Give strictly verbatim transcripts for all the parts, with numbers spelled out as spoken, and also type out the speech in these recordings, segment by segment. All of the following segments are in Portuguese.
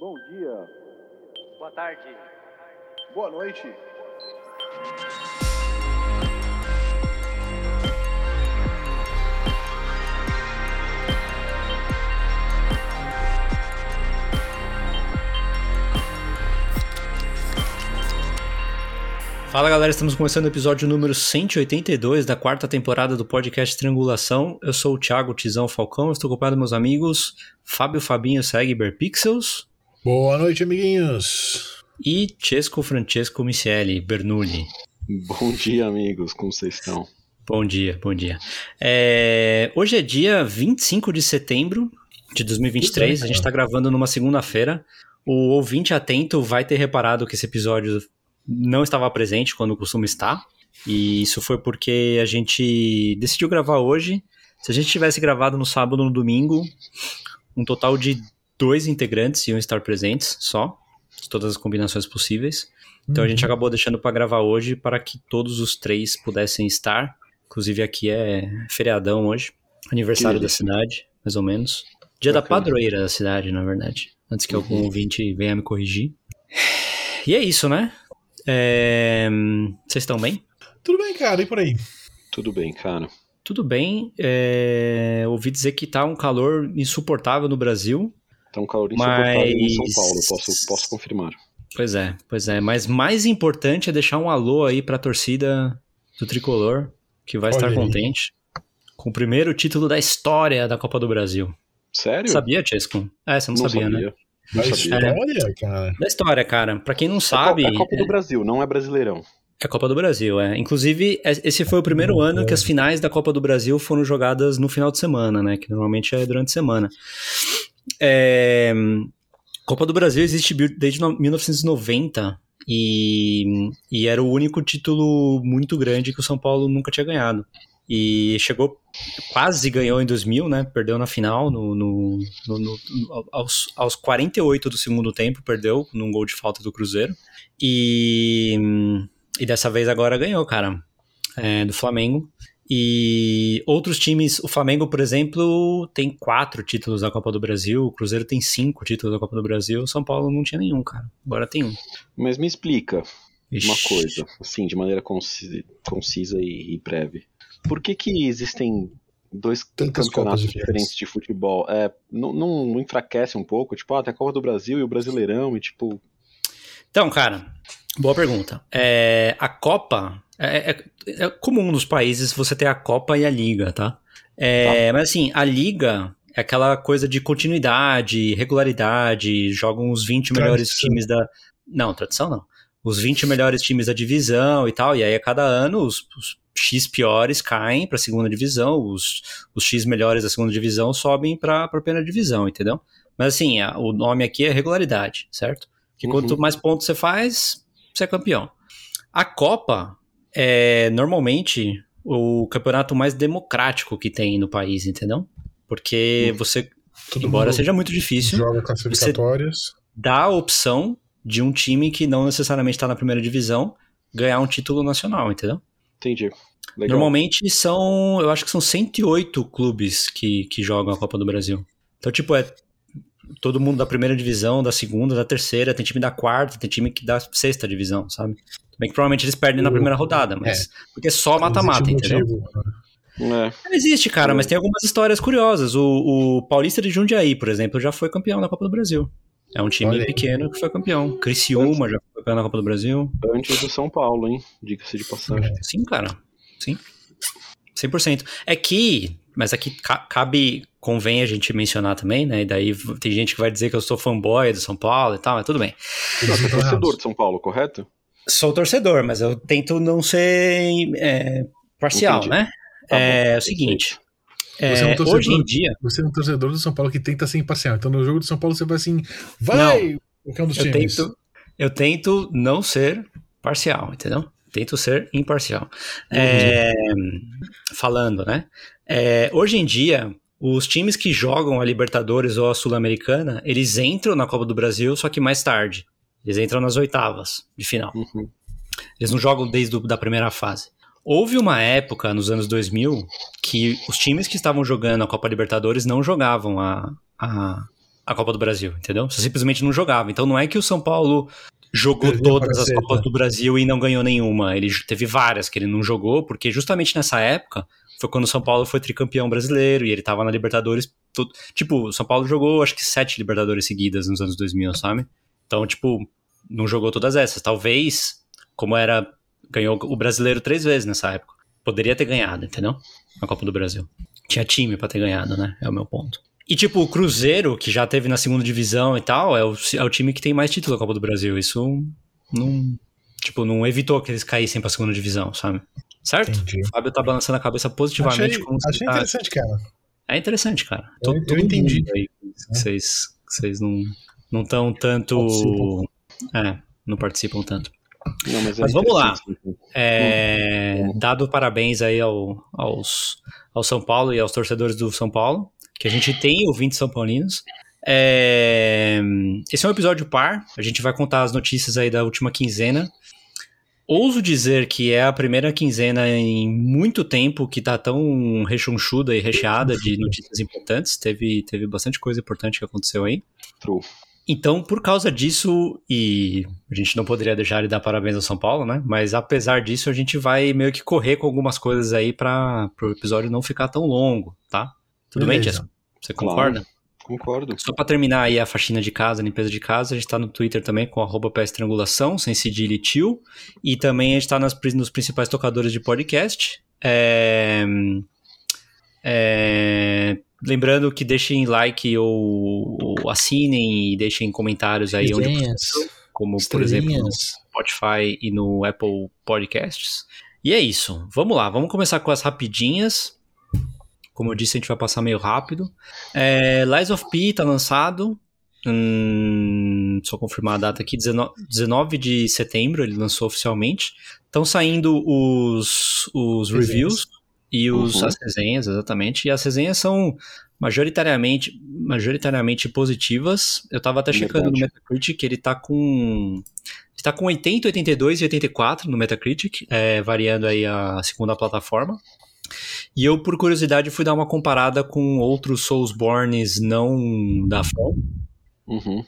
Bom dia. Boa tarde. Boa noite. Fala galera, estamos começando o episódio número cento e oitenta e dois da quarta temporada do podcast Triangulação. Eu sou o Thiago Tizão Falcão, estou acompanhado dos meus amigos Fábio Fabinho Segber Pixels. Boa noite, amiguinhos. E Cesco Francesco Micieli Bernoulli. Bom dia, amigos, como vocês estão? Bom dia, bom dia. É... Hoje é dia vinte e cinco de setembro de dois mil e vinte e três, a gente está gravando numa segunda-feira. O ouvinte atento vai ter reparado que esse episódio não estava presente quando costuma estar, e isso foi porque a gente decidiu gravar hoje. Se a gente tivesse gravado no sábado ou no domingo, um total de dois integrantes iam estar presentes só, de todas as combinações possíveis. Então uhum. a gente acabou deixando para gravar hoje para que todos os três pudessem estar. Inclusive aqui é feriadão hoje, aniversário da cidade, mais ou menos. Dia Bacana. Da padroeira da cidade, na verdade, antes que uhum. algum ouvinte venha me corrigir. E é isso, né? É... Vocês estão bem? Tudo bem, cara, e por aí? Tudo bem, cara. Tudo bem. É... Ouvi dizer que tá um calor insuportável no Brasil. Tá um calor insuportável mas... em São Paulo, posso, posso confirmar. Pois é, pois é. Mas mais importante é deixar um alô aí pra torcida do Tricolor, que vai Olha estar aí. contente com o primeiro título da história da Copa do Brasil. Sério? Sabia, Chesco? É, você não, não sabia, sabia, né? Da história, é, cara? Da história, cara. Pra quem não sabe... É a Copa do Brasil, não é Brasileirão. É a Copa do Brasil, é. Inclusive, esse foi o primeiro ano é. que as finais da Copa do Brasil foram jogadas no final de semana, né? Que normalmente é durante a semana. É... Copa do Brasil existe desde mil novecentos e noventa e, e era o único título muito grande que o São Paulo nunca tinha ganhado. E chegou, quase ganhou em dois mil, né? Perdeu na final, no, no, no, no, aos, aos quarenta e oito do segundo tempo, perdeu num gol de falta do Cruzeiro. E, e dessa vez agora ganhou, cara, é, do Flamengo. E outros times, o Flamengo, por exemplo, tem quatro títulos da Copa do Brasil, o Cruzeiro tem cinco títulos da Copa do Brasil, o São Paulo não tinha nenhum, cara. Agora tem um. Mas me explica Ixi. uma coisa, assim, de maneira concisa, concisa e, e breve. Por que que existem dois Tantas campeonatos diferentes de futebol? É, não, não, não enfraquece um pouco? Tipo, ah, tem a Copa do Brasil e o Brasileirão e tipo... Então, cara, boa pergunta. É, a Copa... É, é, é comum nos países você ter a Copa e a Liga, tá? É, tá. Mas assim, a Liga é aquela coisa de continuidade, regularidade, jogam os vinte tradição. melhores times da... Não, tradição não. Os vinte melhores times da divisão e tal, e aí a cada ano os... os X piores caem para a segunda divisão, os, os X melhores da segunda divisão sobem para a primeira divisão, entendeu? Mas assim, a, o nome aqui é regularidade, certo? Que uhum. quanto mais pontos você faz, você é campeão. A Copa é normalmente o campeonato mais democrático que tem no país, entendeu? Porque uhum. você, Todo embora seja muito difícil, joga classificatórias, dá a opção de um time que não necessariamente está na primeira divisão ganhar um título nacional, entendeu? Entendi. Legal. Normalmente são, eu acho que são cento e oito clubes que, que jogam a Copa do Brasil. Então, tipo, é todo mundo da primeira divisão, da segunda, da terceira, tem time da quarta, tem time que da sexta divisão, sabe? Também que provavelmente eles perdem na primeira rodada, mas... É. Porque é só mata-mata, entendeu? É. Existe, cara, é. mas tem algumas histórias curiosas. O, o Paulista de Jundiaí, por exemplo, já foi campeão da Copa do Brasil. É um time Olha pequeno aí. que foi campeão. Criciúma já foi campeão da Copa do Brasil. Antes do São Paulo, hein? Diga-se de passagem. Sim, cara. Sim. cem por cento. É que, mas aqui cabe, convém a gente mencionar também, né? E daí tem gente que vai dizer que eu sou fanboy do São Paulo e tal, mas tudo bem. Não, você é torcedor de São Paulo, correto? Sou torcedor, mas eu tento não ser é, parcial, Entendi. né? Tá é, bom, é o seguinte... É, você é um torcedor, hoje em dia você é um torcedor do São Paulo que tenta ser imparcial. Então no jogo do São Paulo você vai assim, vai! Qualquer um dos eu times. Tento, eu tento não ser parcial, entendeu? Tento ser imparcial. Uhum. É, falando, né? É, hoje em dia, os times que jogam a Libertadores ou a Sul-Americana, eles entram na Copa do Brasil, só que mais tarde. Eles entram nas oitavas de final. Uhum. Eles não jogam desde a primeira fase. Houve uma época, nos anos dois mil, que os times que estavam jogando a Copa Libertadores não jogavam a, a, a Copa do Brasil, entendeu? Você simplesmente não jogava. Então não é que o São Paulo jogou Devia todas as aparecer, Copas tá? do Brasil e não ganhou nenhuma. Ele teve várias que ele não jogou, porque justamente nessa época foi quando o São Paulo foi tricampeão brasileiro e ele tava na Libertadores. Tudo... Tipo, o São Paulo jogou acho que sete Libertadores seguidas nos anos dois mil, sabe? Então, tipo, não jogou todas essas. Talvez, como era... Ganhou o brasileiro três vezes nessa época. Poderia ter ganhado, entendeu? Na Copa do Brasil. Tinha time pra ter ganhado, né? É o meu ponto. E, tipo, o Cruzeiro, que já teve na segunda divisão e tal, é o, é o time que tem mais título da Copa do Brasil. Isso não... Tipo, não evitou que eles caíssem pra segunda divisão, sabe? Certo? Entendi. O Fábio tá balançando a cabeça positivamente. Achei, como você achei tá... interessante, cara. É interessante, cara. Eu- Tô, eu todo entendi. mundo aí, que Vocês, que vocês não não estão tanto... Participam. É, não participam tanto. Não, mas, é Mas vamos lá. interessante, sim. É, Hum. dado parabéns aí ao, aos, ao São Paulo e aos torcedores do São Paulo, que a gente tem ouvintes são paulinos. É, esse é um episódio par, a gente vai contar as notícias aí da última quinzena. Ouso dizer que é a primeira quinzena em muito tempo que tá tão rechonchuda e recheada de notícias importantes. Teve, teve bastante coisa importante que aconteceu aí. True. Então, por causa disso, e a gente não poderia deixar de dar parabéns ao São Paulo, né? Mas apesar disso, a gente vai meio que correr com algumas coisas aí para o episódio não ficar tão longo, tá? Tudo bem, Beleza. Jess? Você Claro. concorda? Concordo. Só para terminar aí a faxina de casa, a limpeza de casa, a gente tá no Twitter também com arroba pstrangulação, sem cedilha e tio. E também a gente tá nas, nos principais tocadores de podcast. É... É... Lembrando que deixem like ou, ou assinem e deixem comentários aí onde Resenhas, possível, como por exemplo no estrelinhas. Spotify e no Apple Podcasts. E é isso. Vamos lá, vamos começar com as rapidinhas. Como eu disse, a gente vai passar meio rápido. É, Lies of P tá lançado. Hum, só confirmar a data aqui, dezenove de setembro ele lançou oficialmente. Estão saindo os, os Resenhas. reviews e os, Uhum. as resenhas, exatamente. E as resenhas são majoritariamente, majoritariamente positivas. Eu tava até checando no Verdade. Metacritic, ele tá com... Ele tá com oitenta, oitenta e dois e oitenta e quatro no Metacritic, é, variando aí a segunda plataforma. E eu, por curiosidade, fui dar uma comparada com outros Soulsbornes não da From. Uhum.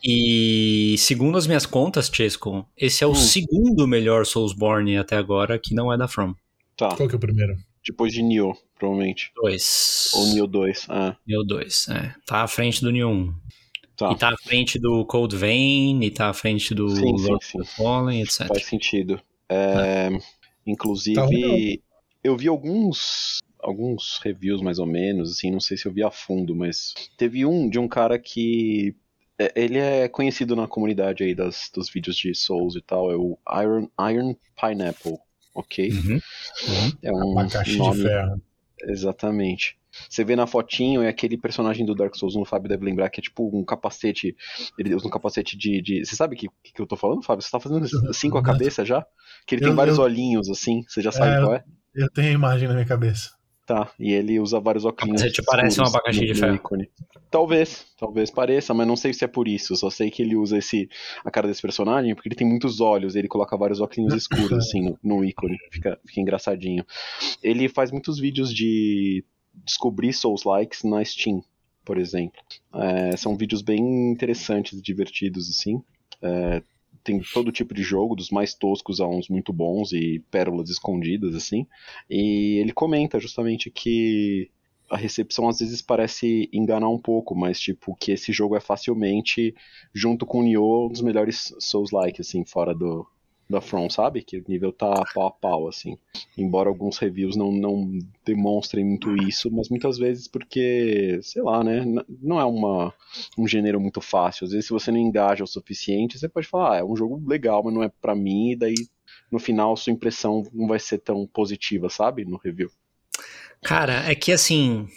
E segundo as minhas contas, Chesco, esse é o Hum. segundo melhor Soulsborne até agora que não é da From. Tá. Qual que é o primeiro? Depois de Nioh, provavelmente. dois. Ou Nioh dois. Ah, Nioh dois, é. Tá à frente do Nioh um. tá. E tá à frente do Cold Vein, e tá à frente do Sim, sim, Lord sim. of the Fallen, etcétera. Faz sentido. É, inclusive, Tá ruim, eu vi alguns alguns reviews mais ou menos, assim, não sei se eu vi a fundo, mas teve um de um cara que é, ele é conhecido na comunidade aí das, dos vídeos de Souls e tal, é o Iron, Iron Pineapple, ok? Uhum. Uhum. É um Abacaxi nome... de ferro. Exatamente. Você vê na fotinho, é aquele personagem do Dark Souls, o Fábio deve lembrar, que é tipo um capacete. Ele usa um capacete de. de... Você sabe o que, que eu tô falando, Fábio? Você tá fazendo assim com a cabeça já? Que ele tem Eu- vários eu- olhinhos assim, você já sabe É, qual é? Eu tenho a imagem na minha cabeça. Tá, e ele usa vários óculos. Capacete parece um abacaxi no, de no ferro. ícone. Talvez, talvez pareça, mas não sei se é por isso. Só sei que ele usa esse a cara desse personagem porque ele tem muitos olhos. Ele coloca vários óculos escuros assim no, no ícone. Fica, fica engraçadinho. Ele faz muitos vídeos de descobrir Souls-likes na Steam, por exemplo. É, são vídeos bem interessantes e divertidos, assim. É, tem todo tipo de jogo, dos mais toscos a uns muito bons e pérolas escondidas, assim. E ele comenta justamente que a recepção às vezes parece enganar um pouco, mas tipo, que esse jogo é facilmente, junto com o Nioh, um dos melhores Souls-like, assim, fora do, da From, sabe? Que o nível tá pau a pau, assim. Embora alguns reviews não, não demonstrem muito isso, mas muitas vezes porque, sei lá, né? n- Não é uma, um gênero muito fácil. Às vezes, se você não engaja o suficiente, você pode falar, ah, é um jogo legal, mas não é pra mim, e daí no final sua impressão não vai ser tão positiva, sabe? No review. Cara, é que assim.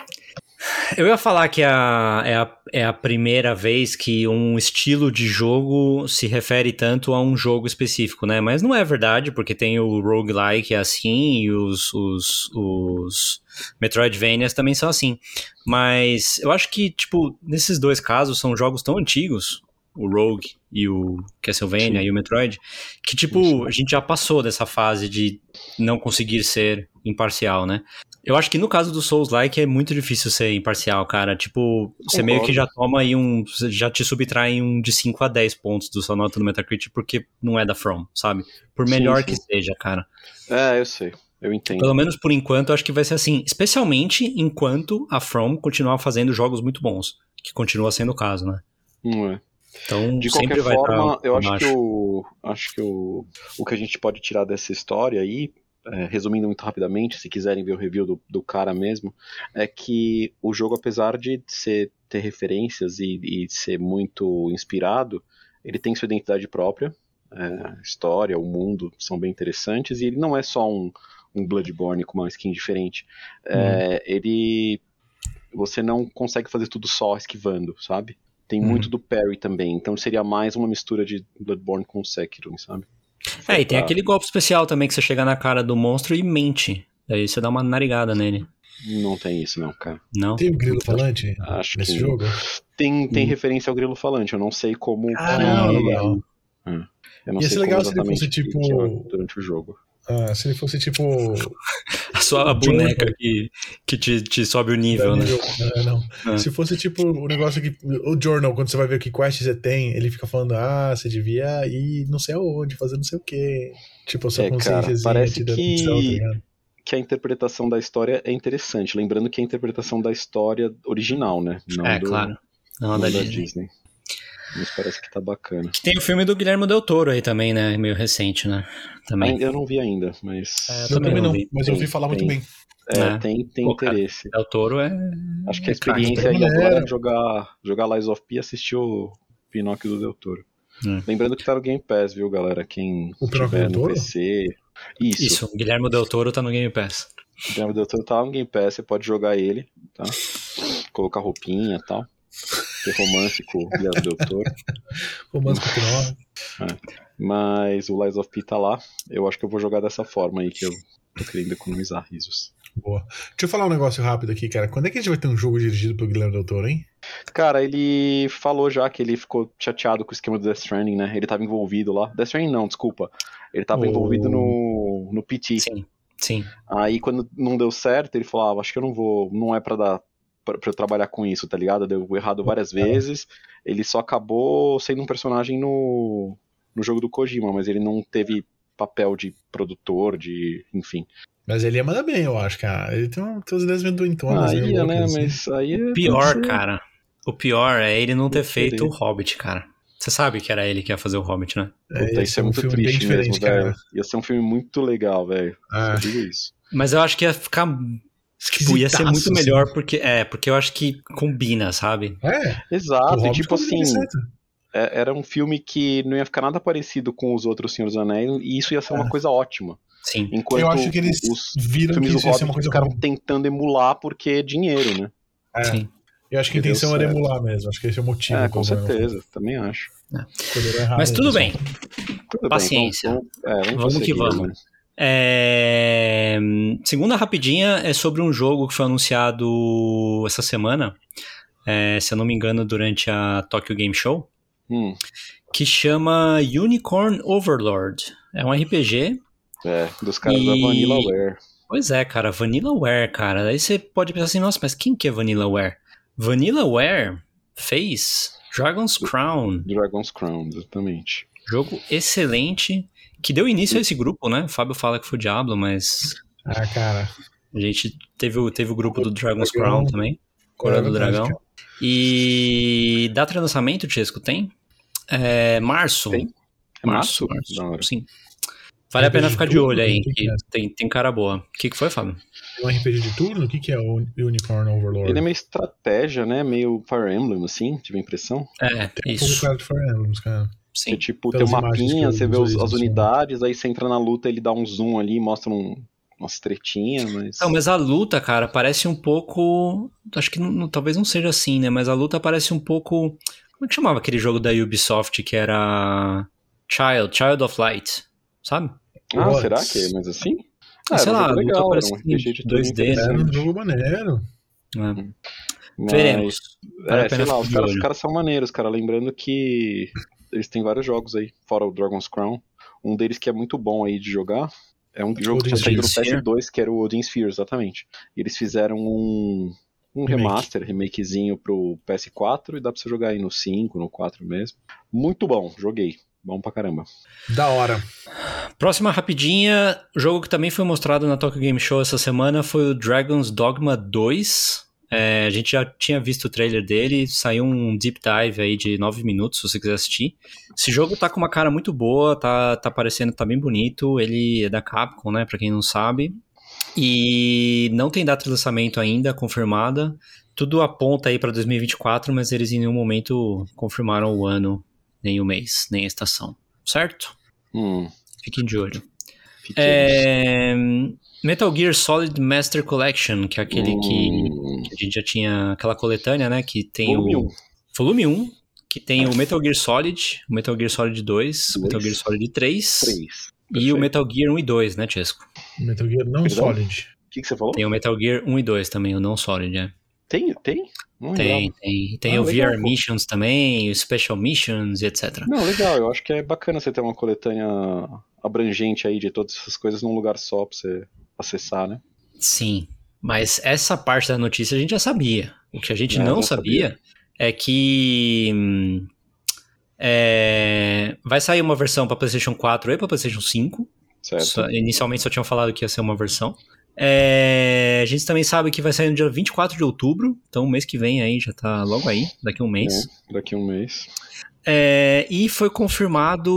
Eu ia falar que a, é, a, é a primeira vez que um estilo de jogo se refere tanto a um jogo específico, né? Mas não é verdade, porque tem o roguelike é assim e os, os, os Metroidvanias também são assim. Mas eu acho que, tipo, nesses dois casos são jogos tão antigos, o Rogue e o Castlevania Sim. e o Metroid, que, tipo, Isso. a gente já passou dessa fase de não conseguir ser imparcial, né? Eu acho que no caso do Souls-like é muito difícil ser imparcial, cara. Tipo, você meio que já toma aí um... Já te subtrai um de cinco a dez pontos do sua nota no Metacritic porque não é da From, sabe? Por melhor sim, sim. que seja, cara. É, eu sei. Eu entendo. Pelo menos por enquanto, eu acho que vai ser assim. Especialmente enquanto a From continuar fazendo jogos muito bons. Que continua sendo o caso, né? Não é. Então, de sempre qualquer vai forma, estar eu acho que, o, acho que o, o que a gente pode tirar dessa história aí, é, resumindo muito rapidamente, se quiserem ver o review do, do cara mesmo, é que o jogo, apesar de ser, ter referências e, e ser muito inspirado, ele tem sua identidade própria, é, a história, o mundo são bem interessantes, e ele não é só um, um Bloodborne com uma skin diferente. É, uhum. Ele... Você não consegue fazer tudo só esquivando, sabe? Tem uhum. muito do parry também, então seria mais uma mistura de Bloodborne com Sekiro, sabe? É, e tem pra... aquele golpe especial também que você chega na cara do monstro e mente. Daí você dá uma narigada nele. Não tem isso não, cara. Não? Tem o grilo falante Acho nesse que jogo? Tem, tem hum. referência ao grilo falante, eu não sei como... Ah, que... não, legal. Hum. Eu não Ia sei ser legal como se ele fosse tipo... durante o jogo. Ah, se ele fosse tipo... A sua boneca que, que te, te sobe o nível, né? Não, não. Ah. Se fosse tipo o negócio que... O Journal, quando você vai ver que quest você tem, ele fica falando, ah, você devia ir não sei aonde, fazer não sei o quê. Tipo, a sua é, consciênciazinha parece te dando que... opção, tá ligado? que a interpretação da história é interessante. Lembrando que é a interpretação da história original, né? Não é, do, claro. Não, não da, da Disney. Disney. Mas parece que tá bacana. Tem o filme do Guilherme Del Toro aí também, né? Meio recente, né? Também. Eu não vi ainda, mas... É, eu, eu também não, não vi. Mas eu ouvi falar tem, muito bem. É, é. tem, tem Pô, interesse. Del Toro é... Acho que a é experiência craque. aí agora é jogar, jogar Lies of P e assistir o Pinóquio do Del Toro. Hum. Lembrando que tá no Game Pass, viu, galera? Quem o tiver no P C... Isso. Isso, o Guilherme Del Toro tá no Game Pass. O Guilherme Del Toro tá no Game Pass, você pode jogar ele, tá? Colocar roupinha e tal. Ter romance com o Guilherme Del Toro. Romance com o Pinóquio. É. Mas o Lies of P tá lá. Eu acho que eu vou jogar dessa forma aí, que eu tô querendo economizar risos. Boa. Deixa eu falar um negócio rápido aqui, cara. Quando é que a gente vai ter um jogo dirigido pelo Guilherme Del Toro, hein? Cara, ele falou já que ele ficou chateado com o esquema do Death Stranding, né? Ele tava envolvido lá. Death Stranding não, desculpa. Ele tava oh. envolvido no, no P T. Sim, sim. Aí quando não deu certo, ele falou, ah, acho que eu não vou, não é pra dar, pra, pra eu trabalhar com isso, tá ligado? Deu errado várias vezes. Ele só acabou sendo um personagem no, no jogo do Kojima, mas ele não teve papel de produtor, de, enfim. Mas ele ia mandar bem, eu acho, cara. Ele tem, um, tem umas ideias meio doentonas. Ah, né, ia, né? Assim. Mas aí é... O pior, cara, o pior é ele não ter Eu feito queria. o Hobbit, cara. Você sabe que era ele que ia fazer o Hobbit, né? Puta, é, isso é um muito filme triste bem mesmo, cara. velho. Ia ser um filme muito legal, velho. Ah. Eu digo isso. Mas eu acho que ia ficar... Tipo, ia ser muito melhor assim. porque... É, porque eu acho que combina, sabe? É. Exato, e tipo assim... É, era um filme que não ia ficar nada parecido com os outros Senhor dos Anéis, e isso ia ser é. uma coisa ótima. Sim. Enquanto eu acho que eles os viram filmes que do isso ia ser Hobbit uma coisa ficaram ruim. tentando emular porque é dinheiro, né? É. Sim. Eu acho que a intenção era emular mesmo, acho que esse é o motivo. É, com certeza, não. Também acho. É. Mas tudo bem. Tudo Paciência. Bem, vamos, é, vamos, vamos que vamos. Né? É... Segunda rapidinha é sobre um jogo que foi anunciado essa semana, é, se eu não me engano, durante a Tokyo Game Show, hum. que chama Unicorn Overlord. É um R P G. É, dos caras e... da Vanillaware. Pois é, cara, Vanillaware, cara. Aí você pode pensar assim, nossa, mas quem que é Vanillaware? Vanillaware fez Dragon's Crown. Dragon's Crown, exatamente. Jogo excelente, que deu início a esse grupo, né? O Fábio fala que foi o Diablo, mas... Ah, cara. A gente teve, teve o grupo do Dragon's Dragão. Crown também. Coroa é do Dragão. Cara. E data de lançamento, Chesco, tem? É março. Tem? É março? março? março. Sim. Vale a pena ficar de olho aí, que tem, tem cara boa. O que, que foi, Fábio? É um R P G de turno? O que, que é o Unicorn Overlord? Ele é meio estratégia, né? Meio Fire Emblem, assim, tive a impressão. É, tem isso. um pouco cara de Fire Emblems, cara. Sim. É tipo, tem um mapinha, você vê os, as unidades, aí você entra na luta, ele dá um zoom ali, mostra um, umas tretinhas, mas... Não, mas a luta, cara, parece um pouco... Acho que não, talvez não seja assim, né? Mas a luta parece um pouco... Como é que chamava aquele jogo da Ubisoft que era... Child, Child of Light, sabe? Ah, What? será que é mais assim? Ah, sei era um lá, jogo legal, parece era um R P G de dois D, né? Era um jogo maneiro. É. Mas, Veremos. Vale é, sei lá, os caras, os caras são maneiros, cara. Lembrando que eles têm vários jogos aí, fora o Dragon's Crown. Um deles que é muito bom aí de jogar É um jogo que tinha saído no P S dois, que era o Odin Sphere, exatamente. E eles fizeram um, um Remake. remaster, remakezinho pro P S quatro, e dá pra você jogar aí no cinco, no quatro mesmo. Muito bom, joguei. Bom pra caramba. Da hora. Próxima rapidinha, o jogo que também foi mostrado na Tokyo Game Show essa semana foi o Dragon's Dogma dois. É, a gente já tinha visto o trailer dele, saiu um deep dive aí de nove minutos, se você quiser assistir. Esse jogo tá com uma cara muito boa, tá, tá parecendo, tá bem bonito, ele é da Capcom, né, pra quem não sabe. E não tem data de lançamento ainda confirmada, tudo aponta aí pra dois mil e vinte e quatro, mas eles em nenhum momento confirmaram o ano, nem o mês, nem a estação, certo? Hum, Fiquem de olho. fiquei. É, Metal Gear Solid Master Collection, que é aquele Hum. que, que a gente já tinha, aquela coletânea, né, que tem Volume o... um. Volume um, que tem o Metal Gear Solid, o Metal Gear Solid dois, o Dois. Metal Gear Solid três, três. e Perfeito. o Metal Gear um e dois, né, Chesco? Metal Gear não Perdão? Solid. O que, que você falou? Tem o Metal Gear um e dois também, o não Solid, né? Tem? Tem? Não Tem, lembrava. tem. Tem Ah, o legal, V R pô. Missions também, o Special Missions e etcétera. Não, legal, eu acho que é bacana você ter uma coletânea abrangente aí de todas essas coisas num lugar só pra você acessar, né? Sim, mas essa parte da notícia a gente já sabia. O que a gente É, não já sabia, sabia. é que hum, é, vai sair uma versão para PlayStation quatro e para PlayStation cinco. Certo? Só- inicialmente só tinham falado que ia ser uma versão. É, a gente também sabe que vai sair no dia vinte e quatro de outubro, então mês que vem aí, já tá logo aí, daqui a um mês. É, daqui a um mês. É, e foi confirmado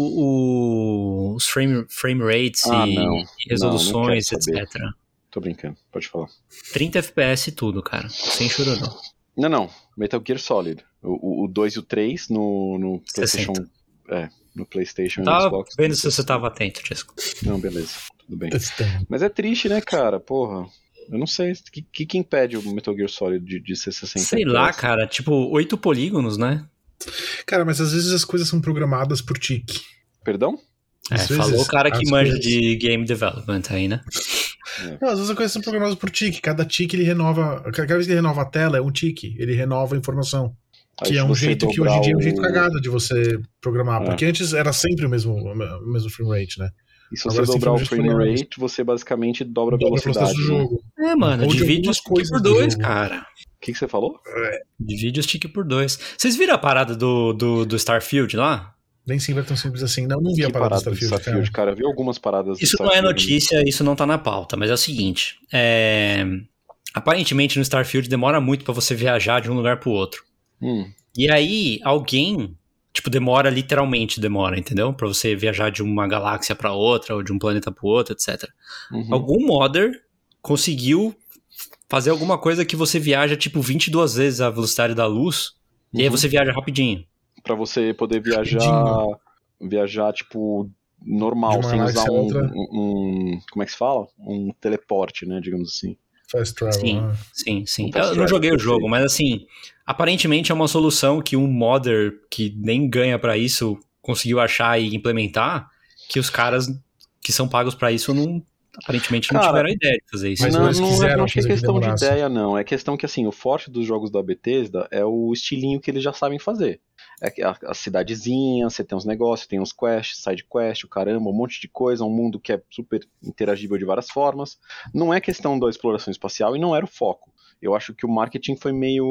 o- os frame, frame rates Ah, e, não. e resoluções, Não, não quero saber. etcétera. Tô brincando, pode falar. trinta F P S e tudo, cara, sem chororô. Não, não. Metal Gear Solid. O dois e o três no, no PlayStation. sessenta. É, no PlayStation e Tava Xbox. vendo se você tava atento, Chesco. Não, beleza. Tudo bem. Testando. Mas é triste, né, cara? Porra. Eu não sei. O que, que, que impede o Metal Gear Solid de, de ser sessenta Sei F P S? lá, cara, tipo, oito polígonos, né? Cara, mas às vezes as coisas são programadas por tique. Perdão? É, Às falou vezes o cara que as manja coisas- de game development aí, né? Não, às vezes as coisas são programadas por tique. Cada tique ele renova. Cada vez que ele renova a tela é um tique. Ele renova a informação. Aí, Que se é um você jeito que hoje dobrar em dia é um o- jeito cagado de você programar. É. Porque antes era sempre o mesmo, o mesmo frame rate, né? E se você Agora, se dobrar o for frame diferente, rate, você basicamente dobra a dobra a velocidade. velocidade do né? jogo. É, mano, Ou de divide algumas os tique coisas por do dois, jogo. cara. O que, que você falou? Divide os tique por dois. Vocês viram a parada do, do, do Starfield lá? Nem sempre é tão simples assim. Não, não vi a Que parada do parada do Starfield, Starfield, cara. cara? Eu vi algumas paradas do Isso não é Starfield. notícia, isso não tá na pauta, mas é o seguinte. é, Aparentemente no Starfield demora muito pra você viajar de um lugar pro outro. Hum, E aí, alguém, tipo, demora, literalmente demora, entendeu? Pra você viajar de uma galáxia pra outra, ou de um planeta pro outro, etcétera. uhum. Algum modder conseguiu fazer alguma coisa que você viaja, tipo, vinte e duas vezes a velocidade da luz, e aí Uhum. você viaja rapidinho. Pra você poder viajar, Rapidinho. viajar, tipo, normal, De uma sem galáxia usar a um, outra. um, um- como é que se fala? Um teleporte, né, digamos assim. Fast travel. Sim, ah. sim, sim. Um fast Eu não travel, joguei o perfeito. jogo, mas assim, aparentemente é uma solução que um modder que nem ganha pra isso conseguiu achar e implementar, que os caras que são pagos pra isso não, aparentemente não Cara, tiveram a ideia de fazer isso. Mas não, eles não, é- quiseram não acho que é fazer que questão de demorasse. ideia, não. É questão que, assim, o forte dos jogos da Bethesda é o estilinho que eles já sabem fazer. É que a, a cidadezinha, você tem uns negócios, tem uns quests, side quest, o caramba, um monte de coisa, um mundo que é super interagível de várias formas. Não é questão da exploração espacial e não era o foco. Eu acho que o marketing foi meio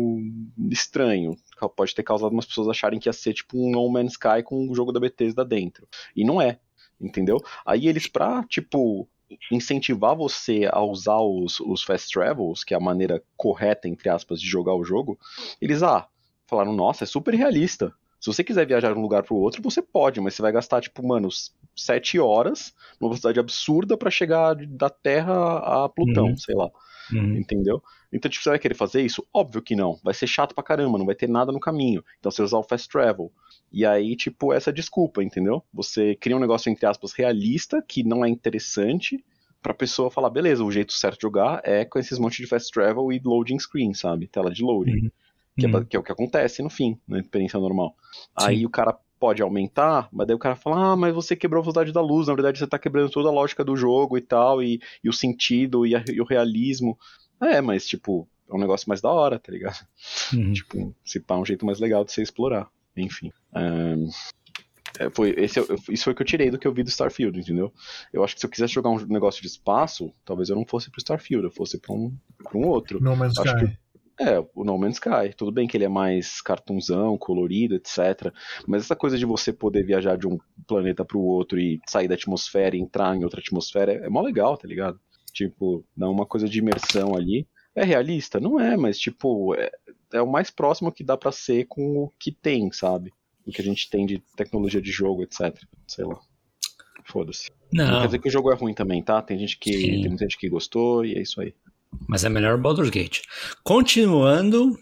estranho. Pode ter causado umas pessoas acharem que ia ser tipo um No Man's Sky com o jogo da Bethesda dentro. E não é, entendeu? Aí eles, pra, tipo, incentivar você a usar os, os fast travels, que é a maneira correta, entre aspas, de jogar o jogo, eles, ah, falaram, nossa, é super realista. Se você quiser viajar de um lugar pro outro, você pode, mas você vai gastar, tipo, mano, sete horas, numa velocidade absurda pra chegar da Terra a Plutão, Uhum. sei lá. Uhum. Entendeu? Então, tipo, você vai querer fazer isso? Óbvio que não. Vai ser chato pra caramba, não vai ter nada no caminho. Então, você usar o fast travel. E aí, tipo, essa desculpa, entendeu? Você cria um negócio, entre aspas, realista, que não é interessante, pra pessoa falar, beleza, o jeito certo de jogar é com esses montes de fast travel e loading screen, sabe? Tela de loading. Uhum. Que, Uhum. é, que é o que acontece no fim, na experiência normal. Sim. Aí o cara pode aumentar, mas daí o cara fala, ah, mas você quebrou a velocidade da luz, na verdade você tá quebrando toda a lógica do jogo e tal, e, e o sentido e, a, e o realismo. É, mas tipo, é um negócio mais da hora, tá ligado? Uhum. Tipo, se pá, é um jeito mais legal de você explorar. Enfim. Um, É, foi, esse, isso foi o que eu tirei do que eu vi do Starfield, entendeu? Eu acho que se eu quisesse jogar um negócio de espaço, talvez eu não fosse pro Starfield, eu fosse pra um, pra um outro. No Man's Acho Sky. que, é, o No Man's Sky. Tudo bem que ele é mais cartunzão, colorido, etcétera. Mas essa coisa de você poder viajar de um planeta pro outro e sair da atmosfera e entrar em outra atmosfera é, é mó legal, tá ligado? Tipo, dá uma coisa de imersão ali. É realista? Não é, mas tipo, é, é o mais próximo que dá pra ser com o que tem, sabe? O que a gente tem de tecnologia de jogo, etcétera. Sei lá. Foda-se. Não. Não quer dizer que o jogo é ruim também, tá? Tem gente que. Sim. Tem muita gente que gostou e é isso aí. Mas é melhor o Baldur's Gate. Continuando.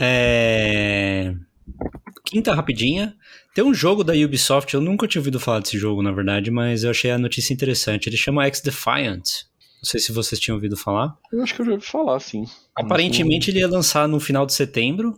É... Quinta rapidinha. Tem um jogo da Ubisoft, eu nunca tinha ouvido falar desse jogo, na verdade, mas eu achei a notícia interessante. Ele chama X-Defiant. Não sei se vocês tinham ouvido falar. Eu acho que eu já ouvi falar, sim. Aparentemente ele ia lançar no final de setembro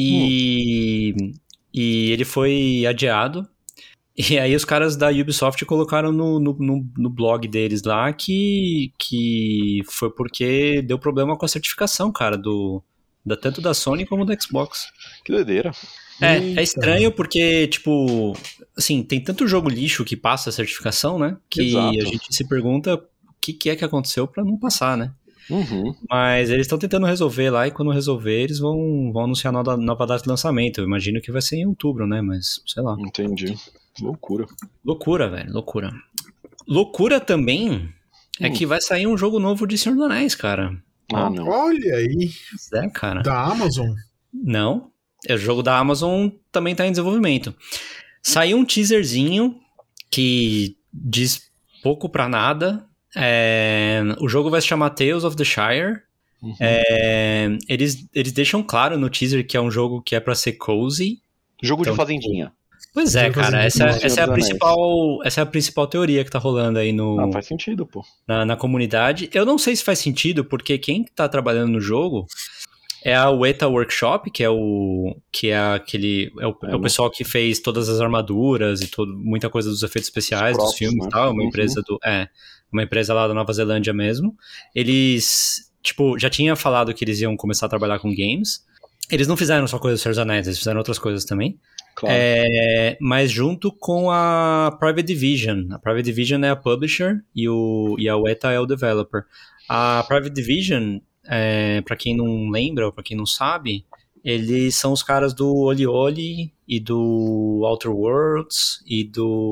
e, hum. e ele foi adiado. E aí os caras da Ubisoft colocaram no, no, no, no blog deles lá que, que foi porque deu problema com a certificação, cara, do, da, tanto da Sony como do Xbox. Que doideira. É, Eita. É estranho porque, tipo, assim, tem tanto jogo lixo que passa a certificação, né? Que Exato. A gente se pergunta o que, que é que aconteceu pra não passar, né? Uhum. Mas eles estão tentando resolver lá e quando resolver eles vão, vão anunciar nova, nova data de lançamento. Eu imagino que vai ser em outubro, né? Mas, sei lá. Entendi. Loucura. Loucura, velho. Loucura. Loucura também hum. é que vai sair um jogo novo de Senhor dos Anéis, cara. Ah, não. Olha aí. É, cara. Da Amazon? Não. O jogo da Amazon também tá em desenvolvimento. Saiu um teaserzinho que diz pouco pra nada. É... O jogo vai se chamar Tales of the Shire. Uhum. É... Eles, eles deixam claro no teaser que é um jogo que é pra ser cozy. Jogo então, de fazendinha. Pois é, cara, essa, essa, é a principal, essa é a principal teoria que tá rolando aí no... Ah, faz sentido, pô. Na, na comunidade. Eu não sei se faz sentido, porque quem tá trabalhando no jogo é a Weta Workshop, que é o... que é aquele... É o, é é o pessoal que fez todas as armaduras e todo, muita coisa dos efeitos especiais, props, dos filmes e né? tal. Uma uhum. empresa do... É, uma empresa lá da Nova Zelândia mesmo. Eles, tipo, já tinha falado que eles iam começar a trabalhar com games. Eles não fizeram só coisas do Senhor dos Anéis, eles fizeram outras coisas também. Claro. É, mas junto com a Private Division. A Private Division é a publisher e, o, e a Weta é o developer. A Private Division, é, pra quem não lembra ou pra quem não sabe, eles são os caras do Oli Oli e do Outer Worlds e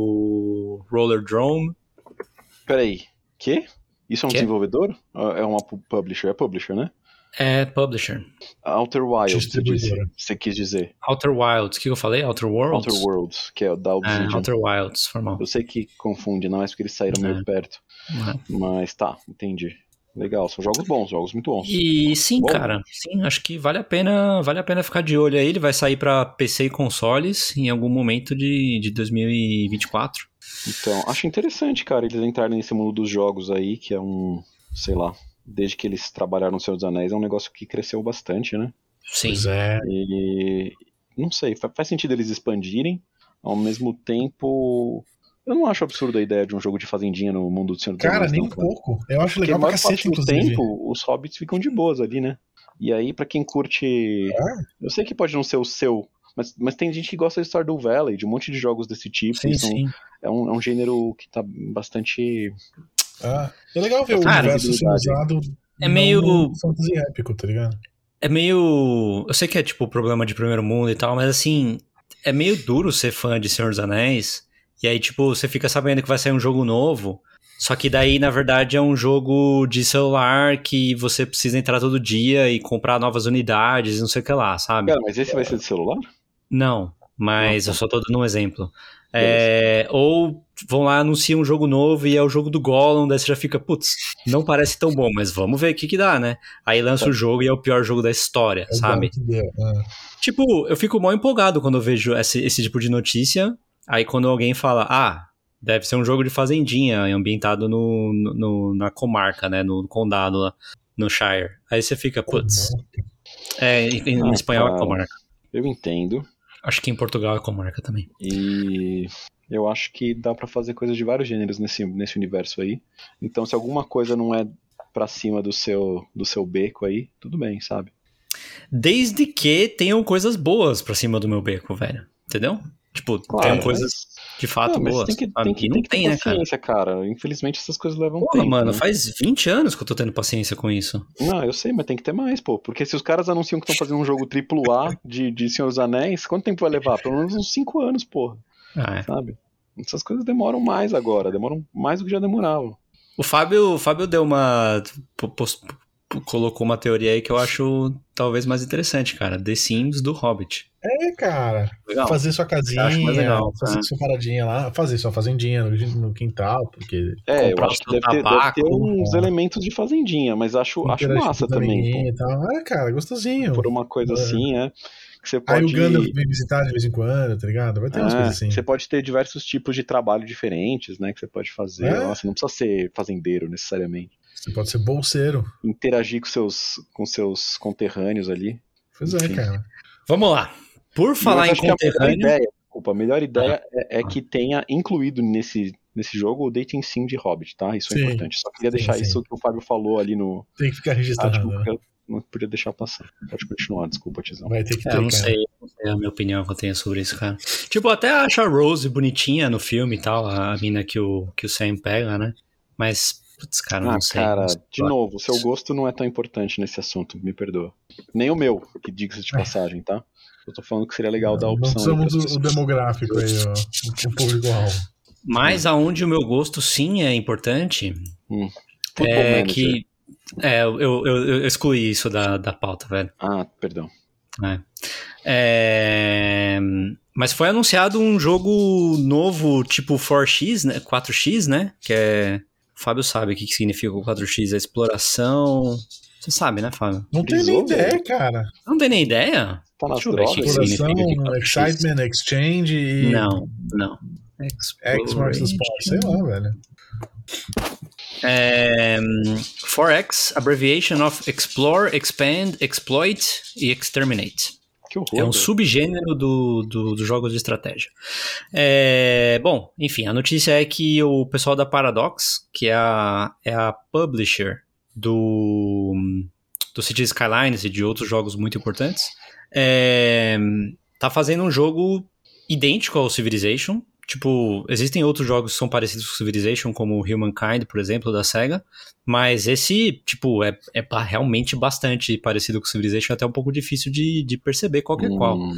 do Roller Drome. Peraí, que? Isso é um que? desenvolvedor? É uma publisher? É publisher, né? É publisher. Outer Wilds, você, disse, você quis dizer. Outer Wilds, o que eu falei? Outer Worlds? Outer Worlds, que é da Obsidian. É, Outer Wilds, formal. Eu sei que confunde, não é porque eles saíram é. meio perto. É. Mas tá, entendi. Legal, são jogos bons, jogos muito bons. E sim, Bom. cara, sim, acho que vale a pena, vale a pena ficar de olho aí. Ele vai sair pra P C e consoles em algum momento de, de dois mil e vinte e quatro. Então, acho interessante, cara, eles entrarem nesse mundo dos jogos aí, que é um, sei lá, desde que eles trabalharam no Senhor dos Anéis, é um negócio que cresceu bastante, né? Sim. Pois é. E não sei, faz sentido eles expandirem, ao mesmo tempo... Eu não acho absurda a ideia de um jogo de fazendinha no mundo do Senhor dos Anéis. Cara, nem um pouco. Eu acho legal pra cacete, inclusive. Porque tempo, os hobbits ficam de boas ali, né? E aí, pra quem curte... É? Eu sei que pode não ser o seu... Mas, mas tem gente que gosta de Stardew Valley, de um monte de jogos desse tipo. Sim, são, sim. É, um, é um gênero que tá bastante... Ah, é legal ver o Cara, universo sendo usado é meio fantasy épico, tá ligado? É meio... Eu sei que é tipo problema de primeiro mundo e tal, mas assim, é meio duro ser fã de Senhor dos Anéis, e aí tipo, você fica sabendo que vai sair um jogo novo, só que daí na verdade é um jogo de celular que você precisa entrar todo dia e comprar novas unidades e não sei o que lá, sabe? Cara, mas esse vai ser de celular? Não, mas Nossa. eu só tô dando um exemplo. É, ou vão lá, anunciam um jogo novo e é o jogo do Gollum, daí você já fica, putz, não parece tão bom, mas vamos ver o que que dá, né? Aí lança é. o jogo e é o pior jogo da história, é sabe? É. Tipo, eu fico mal empolgado quando eu vejo esse, esse tipo de notícia, aí quando alguém fala, ah, deve ser um jogo de fazendinha, ambientado no, no, no, na comarca, né, no condado lá, no Shire. Aí você fica, putz, é, em, em ah, espanhol cara, é comarca. Eu entendo. Acho que em Portugal é comarca também. E eu acho que dá pra fazer coisas de vários gêneros nesse, nesse universo aí. Então, se alguma coisa não é pra cima do seu, do seu beco aí, tudo bem, sabe? Desde que tenham coisas boas pra cima do meu beco, velho. Entendeu? Tipo, Claro, tem coisas mas- de fato Não, mas boas. tem que, sabe? tem que, E não tem que ter tem, né, cara? paciência, cara. Infelizmente essas coisas levam Porra, tempo. mano, né? faz vinte anos que eu tô tendo paciência com isso. Não, eu sei, mas tem que ter mais, pô. Porque se os caras anunciam que estão fazendo um jogo triplo A de, de Senhor dos Anéis, quanto tempo vai levar? Pelo menos uns cinco anos, porra. Ah, é. Sabe? Essas coisas demoram mais agora, demoram mais do que já demoravam. O Fábio, o Fábio deu uma. po- pos- po- colocou uma teoria aí que eu acho talvez mais interessante, cara. The Sims do Hobbit. É, cara. Legal. Fazer sua acho mais casinha, legal, fazer é. sua paradinha lá, fazer sua fazendinha no, no quintal, porque É, eu Comprar acho o que seu deve ter, deve ter tabaco, uns é. elementos de fazendinha, mas acho, acho interagir massa com os também, amiguinhos pô. e tal. É, cara, gostosinho. Por uma coisa É. assim, é. Que você Aí pode. o Gandalf vem visitar de vez em quando, tá ligado? Vai ter umas É, coisas assim. você pode ter diversos tipos de trabalho diferentes, né? Que você pode fazer. É. Nossa, não precisa ser fazendeiro necessariamente. Você pode ser bolseiro. Interagir com seus, com seus conterrâneos ali. Pois é, Enfim. cara. Vamos lá. Por falar Mas em acho que a melhor conterrâneo. ideia, desculpa, a melhor ideia é, é Ah. que tenha incluído nesse, nesse jogo o dating sim de Hobbit, tá? Isso é Sim. importante. Só queria Sim, deixar sim. isso que o Fábio falou ali no. Tem que ficar Ah, registrado, tipo, né? eu não podia deixar passar. Pode continuar, desculpa, Tizão. Vai ter que É, ter, eu não cara. sei, não sei a minha opinião que eu tenho sobre isso, cara. Tipo, eu até acho a Rose bonitinha no filme e tal, a mina que o, que o Sam pega, né? Mas, putz, cara, Ah, não sei. cara, não sei. de novo, seu gosto não é tão importante nesse assunto, me perdoa. Nem o meu, que diga-se de passagem, tá? Eu tô falando que seria legal dar a Não opção. aí precisamos pras o, o pessoas. demográfico aí, ó. O, o público-alvo. Mas aonde o meu gosto sim é importante Hum. Football é Manager. que. É, eu, eu, eu, eu excluí isso da, da pauta, velho. Ah, perdão. É. É, Mas foi anunciado um jogo novo, tipo quatro X, né? quatro X, né? Que é. O Fábio sabe o que que significa o quatro X, a exploração. Você sabe, né, Fábio? Não tem nem Frisou, ideia, velho. cara. Não tem nem ideia? Tá nas Deixa eu ver aqui o que drogas? Exploração, significa aqui quatro X. excitement, exchange e Não, não. X marks the spot. Sei lá, velho. É, four X, abbreviation of Explore, Expand, Exploit e Exterminate. Que horror. É um velho. subgênero do, do, dos jogos de estratégia. É, bom, enfim, a notícia é que o pessoal da Paradox, que é a, é a publisher do, do Cities Skylines e de outros jogos muito importantes, é, tá fazendo um jogo idêntico ao Civilization. Tipo, existem outros jogos que são parecidos com Civilization, como o Humankind, por exemplo, da SEGA, mas esse, tipo, é, é ba- realmente bastante parecido com Civilization, até um pouco difícil de, de perceber qual que é qual. Hum,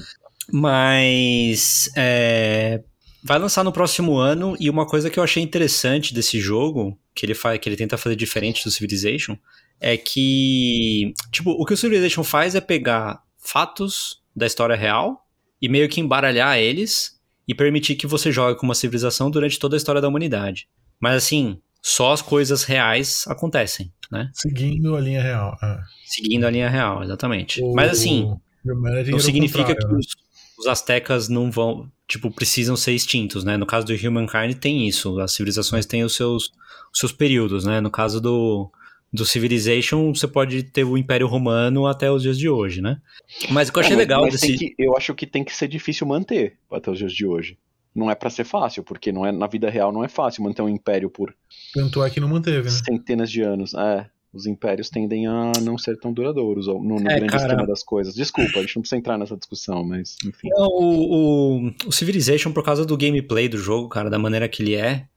Mas é, vai lançar no próximo ano, e uma coisa que eu achei interessante desse jogo, que ele, faz, que ele tenta fazer diferente do Civilization, é que, tipo, o que o Civilization faz é pegar fatos da história real e meio que embaralhar eles e permitir que você jogue com uma civilização durante toda a história da humanidade. Mas assim, só as coisas reais acontecem, né? Seguindo a linha real. Ah. Seguindo a linha real, exatamente. O- Mas assim, o Humanity não era o significa que contrário, né? os, os aztecas não vão, tipo, precisam ser extintos, né? No caso do Humankind tem isso, as civilizações têm os seus, os seus períodos, né? No caso do, do Civilization, você pode ter o Império Romano até os dias de hoje, né? Mas o que eu achei é, mas- legal mas desse... tem que- eu acho que tem que ser difícil manter até os dias de hoje. Não é pra ser fácil, porque não é, na vida real não é fácil manter um império por Tanto é que não manteve, né? centenas de anos. É, os impérios tendem a não ser tão duradouros no, no É, grande cara. esquema das coisas. Desculpa, a gente não precisa entrar nessa discussão, mas enfim. Não, o, o, o Civilization, por causa do gameplay do jogo, cara, da maneira que ele é,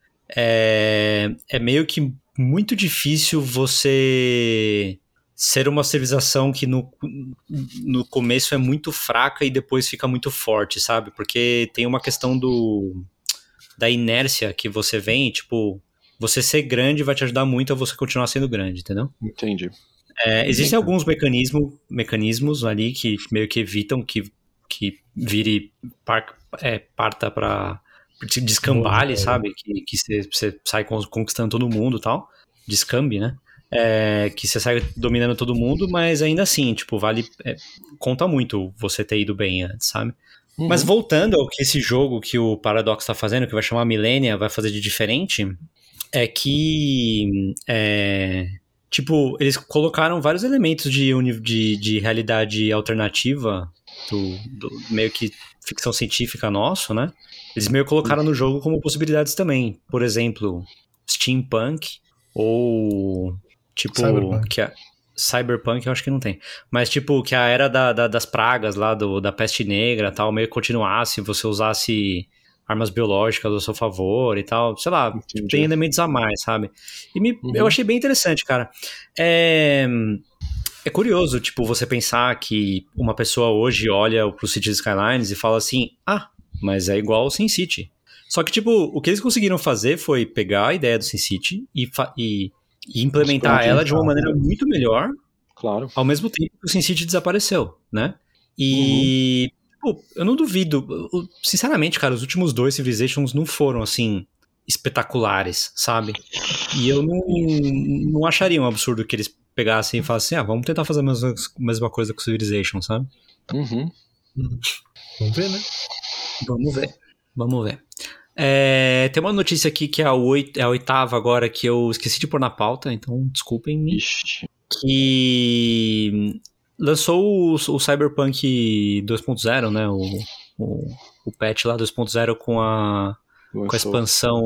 é, é meio que muito difícil você ser uma civilização que no, no começo é muito fraca e depois fica muito forte, sabe? Porque tem uma questão do da inércia que você vem, tipo, você ser grande vai te ajudar muito a você continuar sendo grande, entendeu? Entendi. É, existem alguns mecanismo, mecanismos ali que meio que evitam que, que vire par, é, parta pra descambale, Boa, sabe? Que, que você, você sai conquistando todo mundo e tal. Descambe, né? É, que você sai dominando todo mundo, mas ainda assim, tipo, vale. É, conta muito você ter ido bem antes, sabe? Uhum. Mas voltando ao que esse jogo que o Paradox tá fazendo, que vai chamar Millennia, vai fazer de diferente, é que. É, tipo, eles colocaram vários elementos de, uni- de, de realidade alternativa, do, do meio que ficção científica nosso, né? Eles meio que colocaram no jogo como possibilidades também. Por exemplo, steampunk ou tipo Cyberpunk. que é Cyberpunk eu acho que não tem. Mas, tipo, que a era da, da, das pragas lá, do, da peste negra e tal, meio que continuasse, você usasse armas biológicas ao seu favor e tal. Sei lá, tipo, tem elementos a mais, sabe? E me, uhum. eu achei bem interessante, cara. É... É curioso, tipo, você pensar que uma pessoa hoje olha pro Cities Skylines e fala assim, ah, mas é igual ao SimCity. Só que, tipo, o que eles conseguiram fazer foi pegar a ideia do SimCity e, fa- e, e implementar ela de uma maneira muito melhor, claro, ao mesmo tempo que o SimCity desapareceu, né? E, uhum. pô, eu não duvido, sinceramente, cara, os últimos dois Civilizations não foram, assim, espetaculares, sabe? E eu não, não acharia um absurdo que eles pegassem e falassem, ah, vamos tentar fazer a mesma, mesma coisa com Civilization, sabe? Uhum. Vamos ver, né? Vamos ver, vamos ver. É, tem uma notícia aqui que é a, oit- é a oitava agora que eu esqueci de pôr na pauta, então desculpem-me. Ixi. Que lançou o, o Cyberpunk dois ponto zero, né? O, o, o patch lá dois ponto zero com a, com a expansão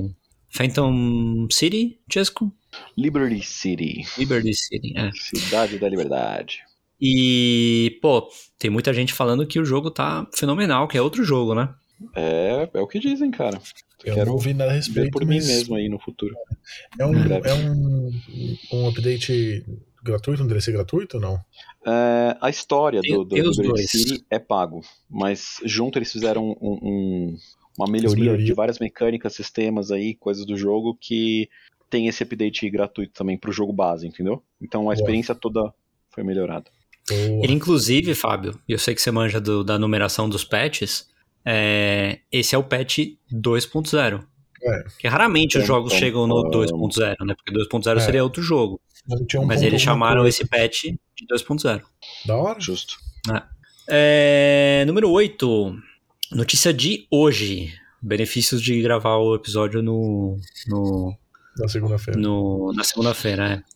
Phantom City, Chesco? Liberty City. Liberty City, é. Cidade da Liberdade. E, pô, tem muita gente falando que o jogo tá fenomenal, que é outro jogo, né? É, é o que dizem, cara. Eu Quero não ouvi nada a respeito, ver por mas... mim mesmo aí no futuro. É um, é um, um update gratuito, um D L C gratuito ou não? É, a história do, do Liberty dois. City é pago, mas junto eles fizeram um, um, uma melhoria, melhoria de várias mecânicas, sistemas aí, coisas do jogo que tem esse update gratuito também pro jogo base, entendeu? Então a Boa. experiência toda foi melhorada. Boa. Ele inclusive, Fábio, eu sei que você manja do, da numeração dos patches, é, esse é o patch dois ponto zero. É. Que raramente então, os jogos então, chegam no dois ponto zero, né? Porque dois ponto zero é. seria outro jogo. Um Mas eles chamaram coisa. esse patch de dois ponto zero. Da hora. Justo. É. É, número oito. Notícia de hoje. Benefícios de gravar o episódio no... no na segunda-feira. No, na segunda-feira, é.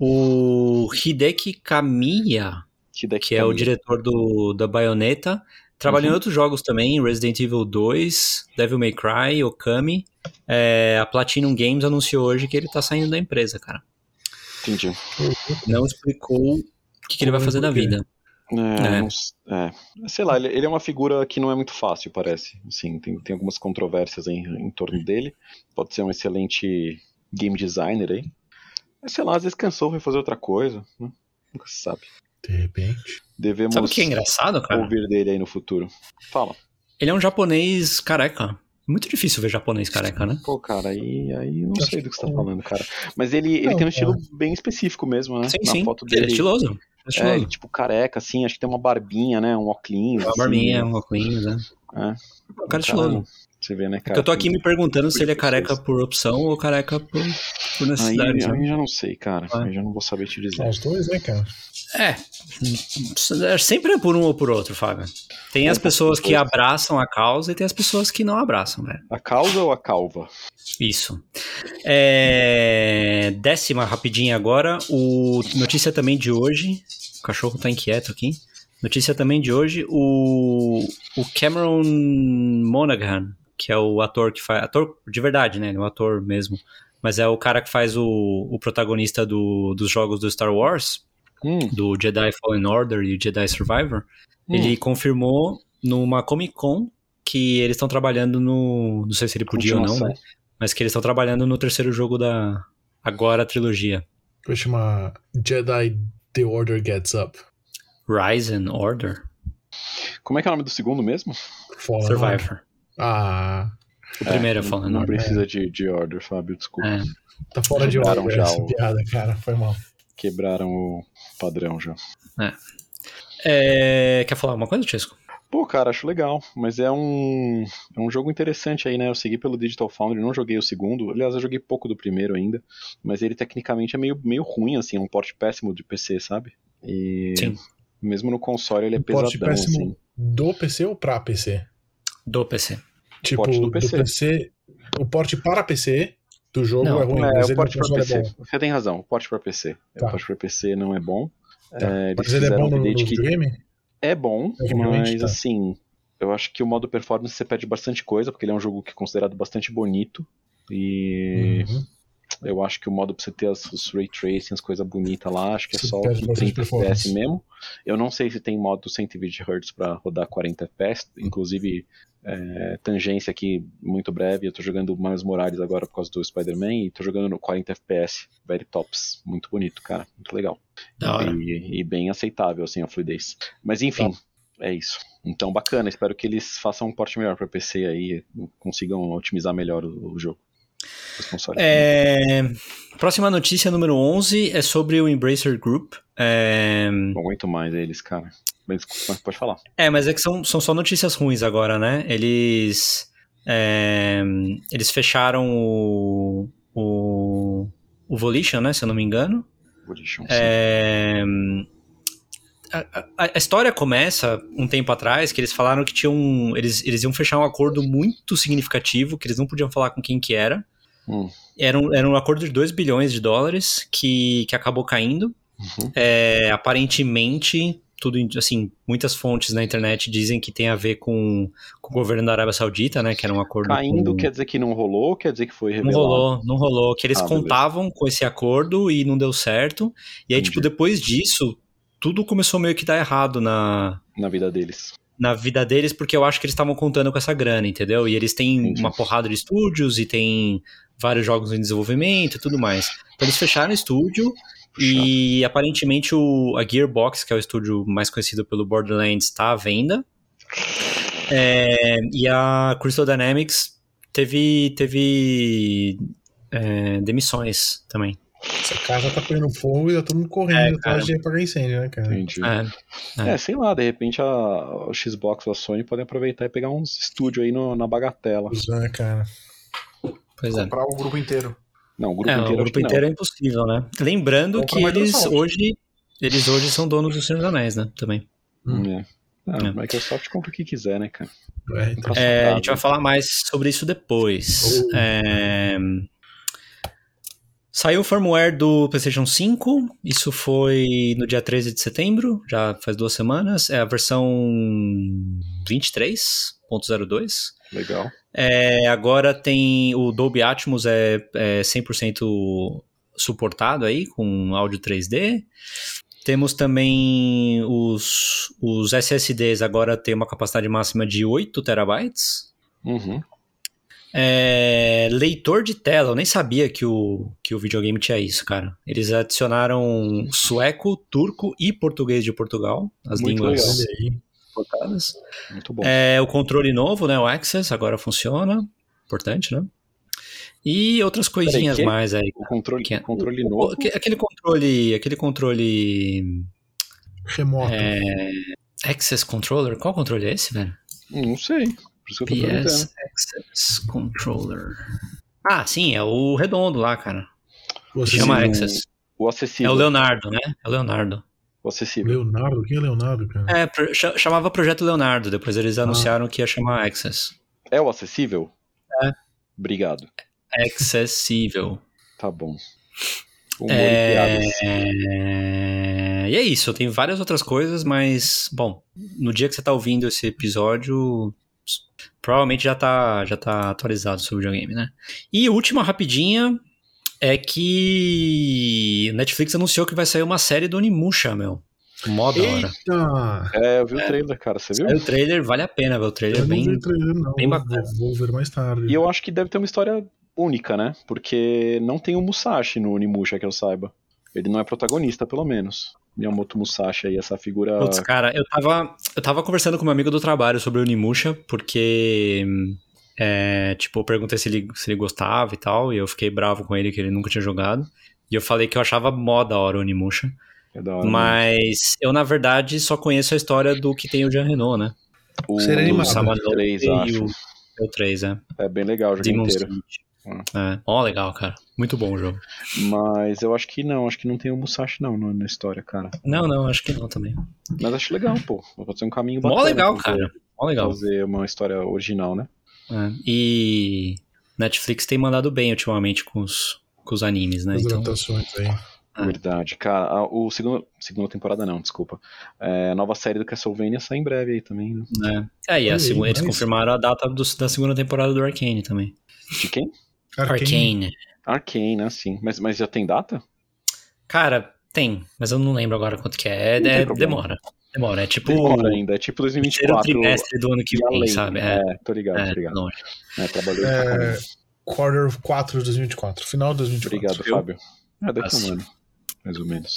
O Hideki Kamiya, Hideki que é Kamiya. o diretor do, da Bayonetta, trabalhou uhum. em outros jogos também, Resident Evil dois, Devil May Cry, Okami. É, a Platinum Games anunciou hoje que ele tá saindo da empresa, cara. Entendi. Não explicou o que, que ele vai fazer da vida. É, é. Não, é. Sei lá, ele, ele é uma figura que não é muito fácil, parece. Assim, tem, tem algumas controvérsias em, em torno dele. Pode ser um excelente game designer aí. Mas sei lá, às vezes cansou, vai fazer outra coisa, né? Nunca se sabe. De repente. Devemos Sabe o que é engraçado, cara? ouvir dele aí no futuro. Fala. Ele é um japonês careca. Muito difícil ver japonês careca, né? Pô, cara, aí, aí não sei do que você tá falando, cara. Mas ele, ele não, tem um estilo é. bem específico mesmo, né? Sim, Na sim. foto dele. Ele é estiloso. É, estiloso. É, ele tipo careca, assim, acho que tem uma barbinha, né? Um óculos. Uma assim, barbinha, né? um óculos, né? É. Um cara estiloso. Você vê, né, cara? Porque eu tô aqui tem, me perguntando se ele é pessoas. careca por opção ou careca por, por necessidade. Aí, né? aí já não sei, cara. Ah. Aí já não vou saber te dizer. É os dois, né, cara? É. Sempre é por um ou por outro, Fábio. Tem é as pessoas que abraçam a causa e tem as pessoas que não abraçam, velho. A causa ou a calva? Isso. É... Décima, rapidinho agora. O... Notícia também de hoje. O cachorro tá inquieto aqui. Notícia também de hoje. O, o Cameron Monaghan, que é o ator que faz... Ator de verdade, né? O ator mesmo. Mas é o cara que faz o, o protagonista do, dos jogos do Star Wars. Hum. Do Jedi Fallen Order e o Jedi Survivor. Hum. Ele confirmou numa Comic Con que eles estão trabalhando no... Não sei se ele podia ou não, né? Mas que eles estão trabalhando no terceiro jogo da... Agora a trilogia. Vai chamar Jedi The Order Gets Up. Rise and Order? Como é que é o nome do segundo mesmo? Fallen Survivor. Order. Ah... O primeiro é, é Fallen Não Order. precisa de, de Order, Fábio, desculpa. É. Tá fora de Quebraram ordem já essa o... piada, cara. Foi mal. Quebraram o padrão já. É. É... Quer falar alguma coisa, Chesco? Pô, cara, acho legal, mas é um, é um jogo interessante aí, né? Eu segui pelo Digital Foundry, não joguei o segundo. Aliás, eu joguei pouco do primeiro ainda. Mas ele tecnicamente é meio, meio ruim, assim, é um porte péssimo de P C, sabe? E Sim. Mesmo no console ele é um pesadão, porte péssimo assim. Do P C ou pra P C? Do P C. Tipo, porte do P C. do P C. O porte para P C do jogo não, é ruim, é, mas o ele porte no pra P C. é bom. Você tem razão, o porte pra P C. Tá. O porte pra P C não é bom. Tá. É, mas ele é bom no, no videogame? É bom, Tecnicamente, mas tá. assim, eu acho que o modo performance você perde bastante coisa, porque ele é um jogo que é considerado bastante bonito. E uhum. Eu acho que o modo pra você ter as, os Ray Tracing, as coisas bonitas lá, acho que é Você só perde com bastante trinta F P S performance. mesmo. Eu não sei se tem modo cento e vinte hertz pra rodar quarenta F P S, inclusive é, tangência aqui muito breve, eu tô jogando Miles Morales agora por causa do Spider-Man e tô jogando no quarenta F P S, very tops, muito bonito, cara, muito legal. Da hora. E, e bem aceitável, assim, a fluidez. Mas enfim, é isso. Então, bacana, espero que eles façam um porte melhor pra P C aí, consigam otimizar melhor o, o jogo. Os consoles. É, próxima notícia, número onze, é sobre o Embracer Group. É, Não aguento mais eles, cara. Mas pode falar. é mas é que são, são só notícias ruins agora, né? Eles, é, eles fecharam o, o, o Volition, né? Se eu não me engano. Volition, sim. É, a, a, a história começa um tempo atrás que eles falaram que tinham, eles, eles iam fechar um acordo muito significativo, que eles não podiam falar com quem que era. Hum. Era um, era um acordo de dois bilhões de dólares que, que acabou caindo. Uhum. É, aparentemente, tudo assim, muitas fontes na internet dizem que tem a ver com, com o governo da Arábia Saudita, né? Que era um acordo. Caindo com... quer dizer que não rolou, quer dizer que foi Não revelado? rolou, não rolou. Que eles Ah, beleza. contavam com esse acordo e não deu certo. E aí, Entendi. tipo, depois disso, tudo começou meio que dar errado na, Na vida deles. na vida deles, porque eu acho que eles estavam contando com essa grana, entendeu? E eles têm Entendi. uma porrada de estúdios e tem vários jogos em desenvolvimento e tudo mais. Então eles fecharam o estúdio e aparentemente o, a Gearbox, que é o estúdio mais conhecido pelo Borderlands, está à venda. É, e a Crystal Dynamics teve, teve é, demissões também. Essa casa tá pegando fogo e tá todo mundo correndo É, atrás cara. de apagar incêndio, né, cara? Entendi. É, É. É. sei lá, de repente a, o Xbox ou a Sony podem aproveitar e pegar uns estúdios aí no, na bagatela. Né, cara? Pois é. Comprar o grupo inteiro. Não, o grupo É, inteiro o acho grupo que inteiro não. é impossível, né? Lembrando Compra que a eles Microsoft. hoje, eles hoje são donos do Senhor dos Anéis, né? Também. Hum. É. Ah, É. a Microsoft compra o que quiser, né, cara? É, então. É, a gente vai falar mais sobre isso depois. Oh. É... Saiu o firmware do PlayStation cinco, isso foi no dia treze de setembro, já faz duas semanas, é a versão vinte e três ponto zero dois. Legal. É, agora tem o Dolby Atmos, é, é cem por cento suportado aí, com áudio três D. Temos também os, os S S Ds, agora tem uma capacidade máxima de oito terabytes. Uhum. É, leitor de tela, eu nem sabia que o, que o videogame tinha isso, cara. Eles adicionaram sueco, turco e português de Portugal, as Muito línguas legal. Olha aí. importadas. Muito bom. É, o controle novo, né, o Access, agora funciona. Importante, né? E outras coisinhas quê? mais aí. O controle, Que é- o controle o- novo. aque- Aquele controle. Aquele controle. Remoto. É, Access Controller. Qual controle é esse, velho? Não sei. Por isso que eu tô P perguntando. S Access Controller. Ah, sim, é o redondo lá, cara. Você Chama sim, Access. O É acessível. o Leonardo, né? É o Leonardo. O acessível. Leonardo? Quem é Leonardo, cara? É, pro- cha- chamava Projeto Leonardo, depois eles anunciaram que ia chamar Access. É o acessível? É. Obrigado. Acessível. Tá bom. Humor e piadas. É... E é isso, tem várias outras coisas, mas, bom, no dia que você tá ouvindo esse episódio, provavelmente já tá, já tá atualizado sobre o videogame, né? E última rapidinha é que Netflix anunciou que vai sair uma série do Onimusha, meu. Mó da hora. Eita! É, eu vi o trailer, cara, você viu? Saiu o trailer, vale a pena ver o trailer, Eu não bem... vi o trailer, não. bem Vou- bacana. Vou, vou ver mais tarde. E eu acho que deve ter uma história única, né? Porque não tem o Musashi no Onimusha, que eu saiba. Ele não é protagonista, pelo menos. Miyamoto Musashi aí, essa figura... Putz, cara, eu tava, eu tava conversando com meu amigo do trabalho sobre o Onimusha, porque, é, tipo, eu perguntei se ele, se ele gostava e tal, e eu fiquei bravo com ele que ele nunca tinha jogado. E eu falei que eu achava mó da hora o Onimusha. É da hora, né? Mas eu, na verdade, só conheço a história do que tem o Jean Reno, né? O Seria Do animado. Samadou três, e acho. o, o três, é. É bem legal o jogo Demon inteiro. Seed. Hum. É, ó, legal, cara. Muito bom o jogo. Mas eu acho que não, acho que não tem o Musashi não na na história, cara. Não, não, acho que não também. Mas acho legal, pô. Pode ser um caminho bacana. Mó legal, pra cara. Mó legal. Fazer uma história original, né? É, e Netflix tem mandado bem ultimamente com os, com os animes, né? As Então, adaptações aí. Ah. Verdade. Cara, a, o segundo, segunda temporada não, desculpa. É, a nova série do Castlevania sai em breve aí também, né? né? É, e a Olha aí, segu- eles mas- confirmaram a data do- da segunda temporada do Arcane também. De quem? Arcane. Arcane. Arcane, assim. Mas, mas já tem data? Cara, tem, mas eu não lembro agora quanto que é. Não tem É problema. demora. Demora, é tipo. Demora ainda, é tipo dois mil e vinte e terceiro quatro. trimestre do ano que e vem, além. sabe? É, É, tô ligado, é, tô ligado. longe. É, trabalhei pra É, caramba. quarter quatro de dois mil e vinte e quatro. Final de dois mil e vinte e quatro. Obrigado, Fábio. É, daqui a Assim. um ano, mais ou menos.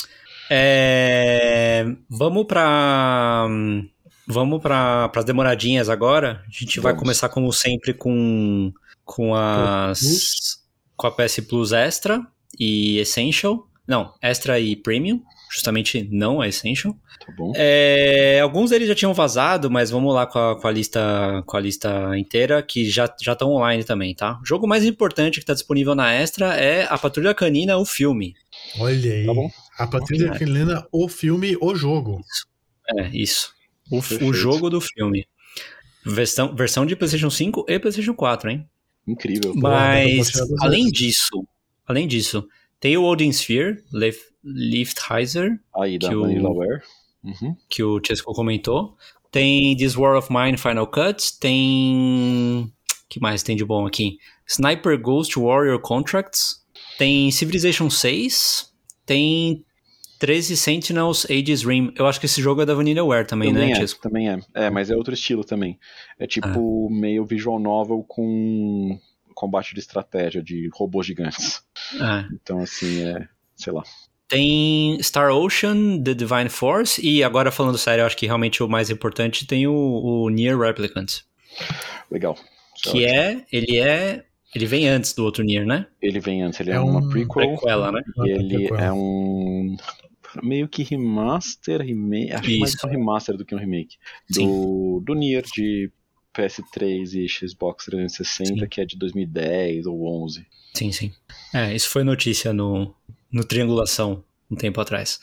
É, vamos pra. Vamos para as demoradinhas agora. A gente vai Vamos. começar, como sempre, com, com as. Com a P S Plus Extra e Essential. Não, Extra e Premium. Justamente não a Essential. Tá bom. É, alguns deles já tinham vazado, mas vamos lá com a, com a, lista, com a lista inteira, que já estão online também, tá? O jogo mais importante que está disponível na Extra é A Patrulha Canina, o filme. Olha aí. Tá bom. A Patrulha Canina, o filme, o jogo. É, isso. O, o jogo do filme. Versão, versão de PlayStation cinco e PlayStation quatro, hein? Incrível. Mas, além disso, além disso, tem o Odin Sphere, Liftheiser, Aí, da que o, Vanillaware. Uhum. que o Chesco comentou. Tem This War of Mine Final Cut. Tem... O que mais tem de bom aqui? Sniper Ghost Warrior Contracts. Tem Civilization seis. Tem treze Sentinels Aegis Rim. Eu acho que esse jogo é da Vanillaware também, também né, é, Chesco? Também é. É, mas é outro estilo também. É tipo ah. meio visual novel com combate de estratégia de robôs gigantes. Ah. Então, assim, é... sei lá. Tem Star Ocean, The Divine Force, e agora falando sério, eu acho que realmente o mais importante tem o, o Nier Replicant. Legal. Que é, ele é, ele vem antes do outro Nier, né? Ele vem antes, ele é, é uma um... prequel. Prequela, né? E ele é um... meio que remaster, remake, acho que mais um remaster do que um remake. Do, do Nier de P S três e Xbox trezentos e sessenta, sim. Que é de dois mil e dez ou onze. Sim, sim. É, isso foi notícia no, no Triangulação, um tempo atrás.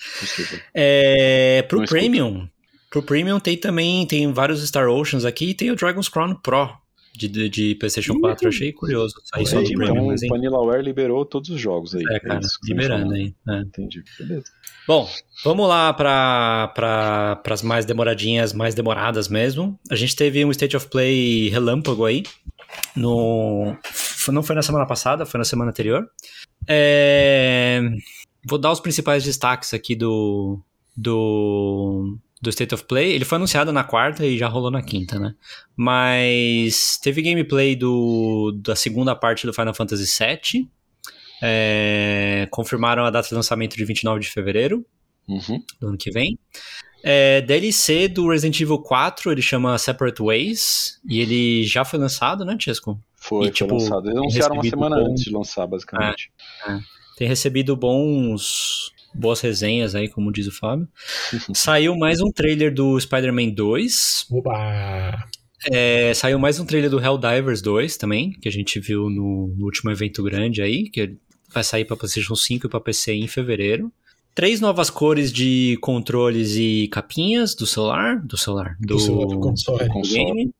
É, pro Não Premium, escuta. pro Premium tem também, tem vários Star Oceans aqui, e tem o Dragon's Crown Pro de, de, de PlayStation quatro, eu achei curioso. Aí só do Premium, então mas, o Vanillaware liberou todos os jogos aí. É, cara, é liberando aí. É. Entendi, beleza. Bom, vamos lá para pra, as mais demoradinhas, mais demoradas mesmo. A gente teve um State of Play relâmpago aí. No, não foi na semana passada, foi na semana anterior. É, vou dar os principais destaques aqui do, do, do State of Play. Ele foi anunciado na quarta e já rolou na quinta, né? Mas teve gameplay do, da segunda parte do Final Fantasy sete. É, confirmaram a data de lançamento de vinte e nove de fevereiro uhum. do ano que vem. É, D L C do Resident Evil quatro, ele chama Separate Ways, e ele já foi lançado, né, Chesco? Foi, e, tipo, foi lançado. Eles anunciaram uma semana bons... antes de lançar, basicamente. É, é. Tem recebido bons boas resenhas aí, como diz o Fábio. Saiu mais um trailer do Spider-Man dois. Oba! É, saiu mais um trailer do Helldivers dois também, que a gente viu no, no último evento grande aí, que vai sair para PlayStation cinco e para P C em fevereiro. Três novas cores de controles e capinhas do celular, do celular, do, do, celular, do console. Do game.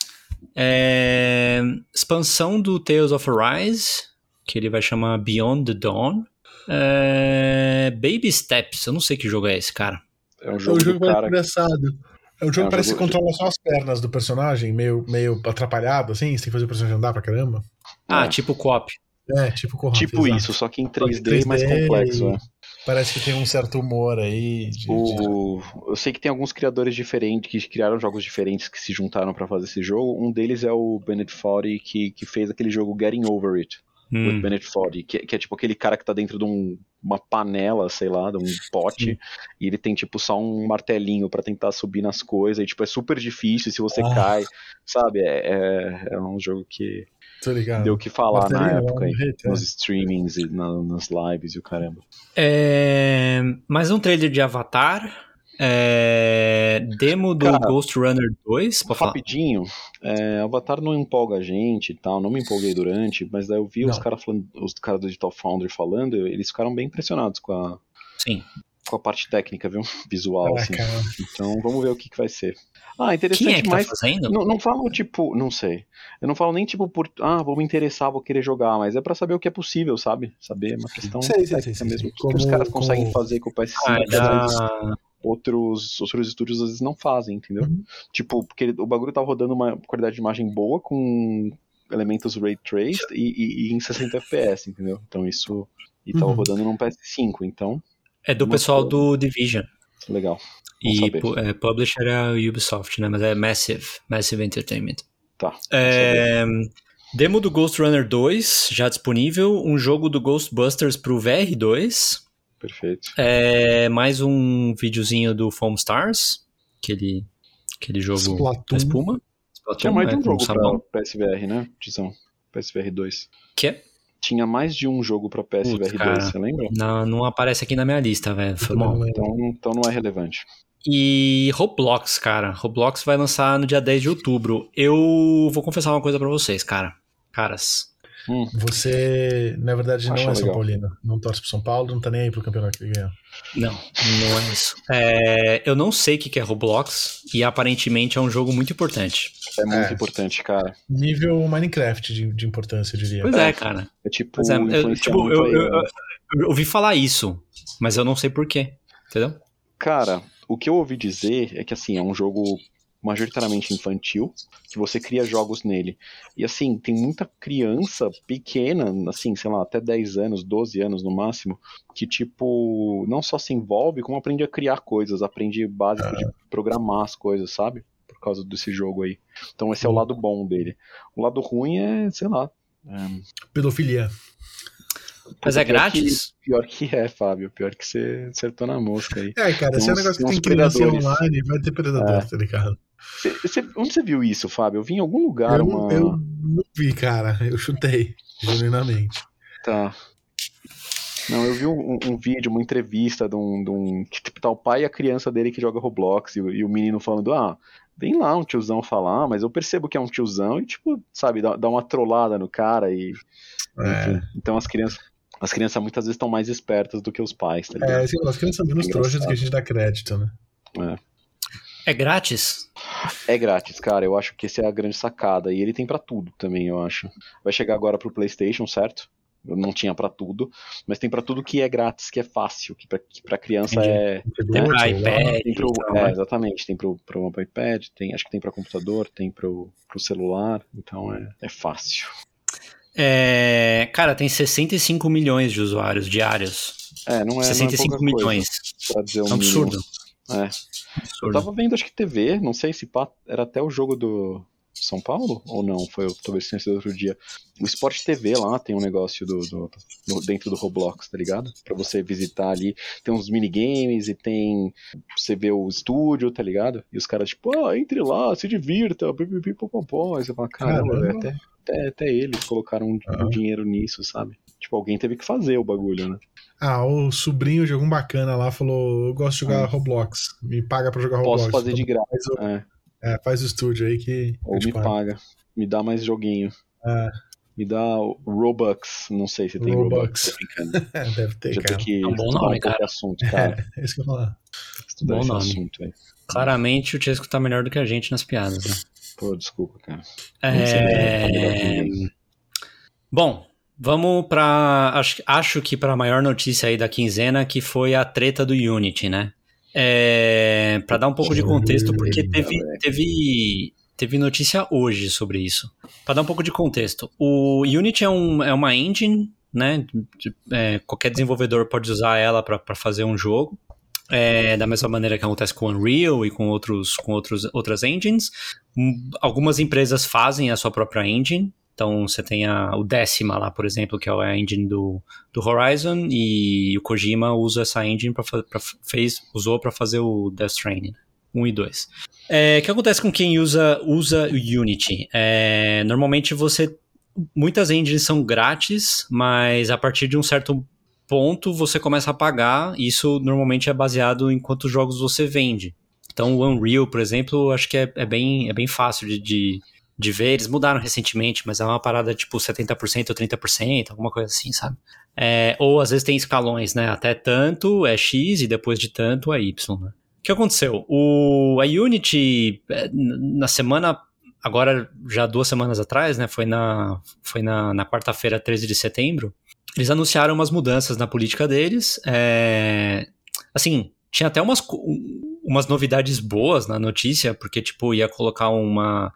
É, expansão do Tales of Arise, que ele vai chamar Beyond the Dawn. É, Baby Steps, eu não sei que jogo é esse, cara. É um jogo, é um jogo cara... engraçado. É um jogo é um que parece jogo... que controla só as pernas do personagem, meio, meio atrapalhado, assim, você tem que fazer o personagem andar pra caramba. Ah, é. tipo co-op. É, tipo co-op. Tipo exato. isso, só que em três D, mais complexo, é. Parece que tem um certo humor aí. De, o... de... Eu sei que tem alguns criadores diferentes que criaram jogos diferentes que se juntaram pra fazer esse jogo. Um deles é o Bennett Foddy, que, que fez aquele jogo Getting Over It. Hum. With Bennett Foddy, que, que é tipo aquele cara que tá dentro de um, uma panela, sei lá, de um pote, sim. E ele tem tipo só um martelinho pra tentar subir nas coisas, e tipo é super difícil, se você ah. cai, sabe, é, é, é um jogo que deu o que falar na época, aí, hit, nos é. streamings e na, nas lives e o caramba. É, mais um trailer de Avatar. É, demo do Cara, Ghost Runner dois, pra rapidinho, é, Avatar não empolga a gente e tal, não me empolguei durante, mas daí eu vi não. os caras falando, os caras do Digital Foundry falando, eles ficaram bem impressionados com a, Sim. com a parte técnica, viu? Visual, ah, assim. Cara. Então vamos ver o que, que vai ser. Ah, interessante, Quem é que mas tá fazendo? Não, não falo tipo, não sei. Eu não falo nem tipo por, ah, vou me interessar, vou querer jogar, mas é pra saber o que é possível, sabe? Saber é uma questão sei, técnica sei, sei, mesmo. sei. O que, como, que os caras como... conseguem fazer com o P S cinco? Ah, já... Outros, outros estúdios às vezes não fazem, entendeu? Uhum. Tipo, porque o bagulho tava rodando uma qualidade de imagem boa com elementos Ray Traced e, e, e em sessenta F P S, entendeu? Então isso... E tava Uhum. rodando num P S cinco, então... É do pessoal do Division. Legal. E pu- é, publisher é a Ubisoft, né? Mas é Massive, Massive Entertainment. Tá. É, demo do Ghost Runner dois, já disponível. Um jogo do Ghostbusters pro V R dois. Perfeito. É, mais um videozinho do Foam Stars, aquele, aquele jogo Splatoon. da espuma. Splatoon, Tinha mais de é, um com jogo sabão. pra P S V R, né, Tizão? P S V R dois. Que é? Tinha mais de um jogo pra P S V R dois, Putz, cara, você lembra? Não, não aparece aqui na minha lista, velho. Foi também mal. não lembro. Então, então não é relevante. E Roblox, cara. Roblox vai lançar no dia dez de outubro. Eu vou confessar uma coisa pra vocês, cara. Caras. Hum, Você, na verdade, não Acho é São legal. Paulino. Não torce pro São Paulo, não tá nem aí pro campeonato que ele ganhou. Não, não é isso. É, eu não sei o que que é Roblox e aparentemente é um jogo muito importante. é muito É. importante, cara. Nível Minecraft de, de importância, eu diria. Pois é, cara. É tipo, Pois é, eu, influenciar tipo, muito eu, aí, eu- né? eu- eu ouvi falar isso, mas eu não sei porquê. Entendeu? Cara, o que eu ouvi dizer é que, assim, é um jogo majoritariamente infantil, que você cria jogos nele. E, assim, tem muita criança pequena, assim, sei lá, até dez anos, doze anos no máximo, que, tipo, não só se envolve, como aprende a criar coisas, aprende básico de programar as coisas, sabe? Por causa desse jogo aí. Então esse é o lado bom dele. O lado ruim é, sei lá... é- Pedofilia. Mas é pior grátis? Que, pior que é, Fábio. Pior que você acertou na mosca aí. É, cara, Tem se é um uns- negócio que tem tem uns criança e predadores. online, vai ter predador, É. tá ligado? Cê- cê- onde você viu isso, Fábio? Eu vi em algum lugar Eu, uma... eu não vi, cara. Eu chutei, genuinamente. Tá. Não, eu vi um, um- um vídeo, uma entrevista de um, de um... Que tipo, tá o pai e a criança dele que joga Roblox e, o- e o menino falando, ah, vem lá um tiozão falar, mas eu percebo que é um tiozão e, tipo, sabe, dá, dá uma trollada no cara e... É. Enfim, então as crianças... As crianças muitas vezes estão mais espertas do que os pais, tá ligado? É, assim, as crianças são menos Engraçado. trouxas do que a gente dá crédito, né? É grátis? É grátis, cara. Eu acho que essa é a grande sacada. E ele tem pra tudo também, eu acho. Vai chegar agora pro PlayStation, certo? Não tinha pra tudo, mas tem pra tudo que é grátis, que é fácil, que pra, que pra criança Entendi. é. Tem pra Celular. iPad. Tem pro, então, é, né? exatamente, tem pro, pro iPad, tem, acho que tem pra computador, tem pro, pro celular, então é, é fácil. É, cara, tem sessenta e cinco milhões de usuários diários. É, não é, sessenta e cinco não é pouca milhões. coisa, pra dizer o É um mínimo. absurdo. É. Eu absurdo. tava vendo, acho que T V, não sei se pá, era até o jogo do São Paulo ou não, foi talvez tenha sido outro dia. O Sport T V lá tem um negócio do, do, do- dentro do Roblox, tá ligado? Pra você visitar ali, tem uns minigames e tem, você vê o estúdio, tá ligado? E os caras tipo, ah, entre lá, se divirta, pipipi, popopó. Aí você fala, caramba, Caramba. velho, até, até, até eles colocaram um, um Ah. dinheiro nisso, sabe? Tipo, alguém teve que fazer o bagulho, né? Ah, o sobrinho de algum bacana lá falou: eu gosto de jogar Ah. Roblox. Me paga pra jogar Roblox. Posso fazer de Então, graça, Faz o, é, é, faz o estúdio aí que. ou eu te me pago. paga, me dá mais joguinho. É, Me dá o Robux, não sei se tem Robux. Robux, tô brincando. é, deve ter, Já tem cara. que É um bom estudar nome, um pouco cara. o assunto, cara. É, é isso que eu ia falar. Estudar Bom esse nome. assunto aí. Claramente o Chesco tá melhor do que a gente nas piadas, né? Pô, desculpa, cara. É... Bom, vamos pra. Acho, acho que pra maior notícia aí da quinzena, que foi a treta do Unity, né? É... Pra dar um pouco de contexto, porque teve, teve, teve notícia hoje sobre isso. Pra dar um pouco de contexto, o Unity é, um, é uma engine, né? De- é, qualquer desenvolvedor pode usar ela pra pra fazer um jogo. É, da mesma maneira que acontece com o Unreal e com, outros, com outros, outras engines. Hum, Algumas empresas fazem a sua própria engine. Então você tem a, o Décima lá, por exemplo, que é a engine do, do Horizon, e o Kojima usa essa engine pra, fa- pra, fez, usou para fazer o Death Stranding um e dois. É, o que acontece com quem usa, usa o Unity? É, normalmente você... Muitas engines são grátis, mas a partir de um certo ponto você começa a pagar. Isso normalmente é baseado em quantos jogos você vende. Então o Unreal, por exemplo, acho que é, é, bem, é bem fácil de, de, de ver. Eles mudaram recentemente, mas é uma parada tipo setenta por cento ou trinta por cento, alguma coisa assim, sabe? É, ou às vezes tem escalões, né? Até tanto é X e depois de tanto é Y, né? O que aconteceu? O, a Unity, é, n- na semana, agora já duas semanas atrás, né? Foi na, foi na, na quarta-feira, treze de setembro. Eles anunciaram umas mudanças na política deles. É, assim, tinha até umas, co- umas novidades boas na notícia, porque, tipo, ia colocar uma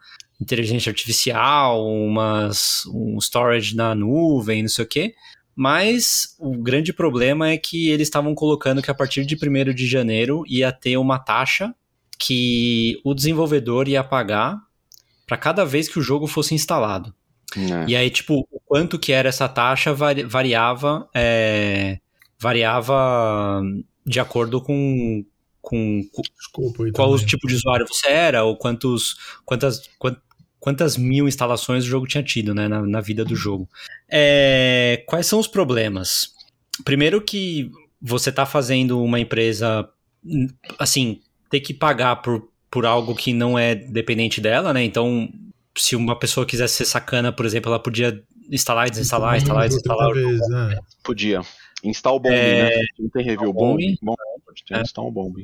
inteligência artificial, umas, um storage na nuvem, não sei o quê. Mas o grande problema é que eles estavam colocando que a partir de primeiro de janeiro ia ter uma taxa que o desenvolvedor ia pagar para cada vez que o jogo fosse instalado. É. E aí, tipo, o quanto que era essa taxa vari- variava, é, variava de acordo com, com, com Desculpa, qual tipo de usuário você era, ou quantos, quantas, quant, quantas mil instalações o jogo tinha tido, né, na, na vida do jogo. É, quais são os problemas? Primeiro que você está fazendo uma empresa, assim, ter que pagar por, por algo que não é dependente dela, né? Então, se uma pessoa quisesse ser sacana, por exemplo, ela podia instalar e desinstalar, instalar e desinstalar. Vez, né? Podia. Install bomb, é... né? Não tem review bomb. Bom, pode ter é. Install bomb.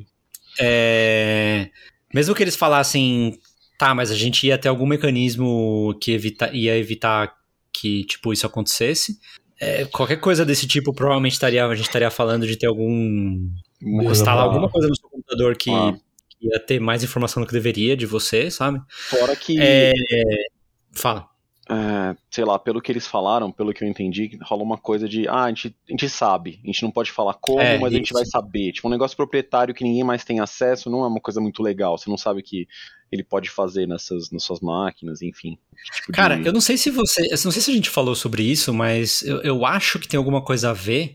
É... Mesmo que eles falassem, tá, mas a gente ia ter algum mecanismo que evita... ia evitar que, tipo, isso acontecesse. É, qualquer coisa desse tipo, provavelmente estaria, a gente estaria falando de ter algum... instalar alguma coisa no seu computador que, ah. que ia ter mais informação do que deveria de você, sabe? Fora que... É... Fala. É, sei lá, pelo que eles falaram, pelo que eu entendi, rolou uma coisa de, ah, a gente, a gente sabe, a gente não pode falar como, é, mas isso. A gente vai saber. Tipo, um negócio proprietário que ninguém mais tem acesso não é uma coisa muito legal, você não sabe o que ele pode fazer nessas, nas suas máquinas, enfim. Tipo Cara, de... eu não sei se você, eu não sei se a gente falou sobre isso, mas eu, eu acho que tem alguma coisa a ver.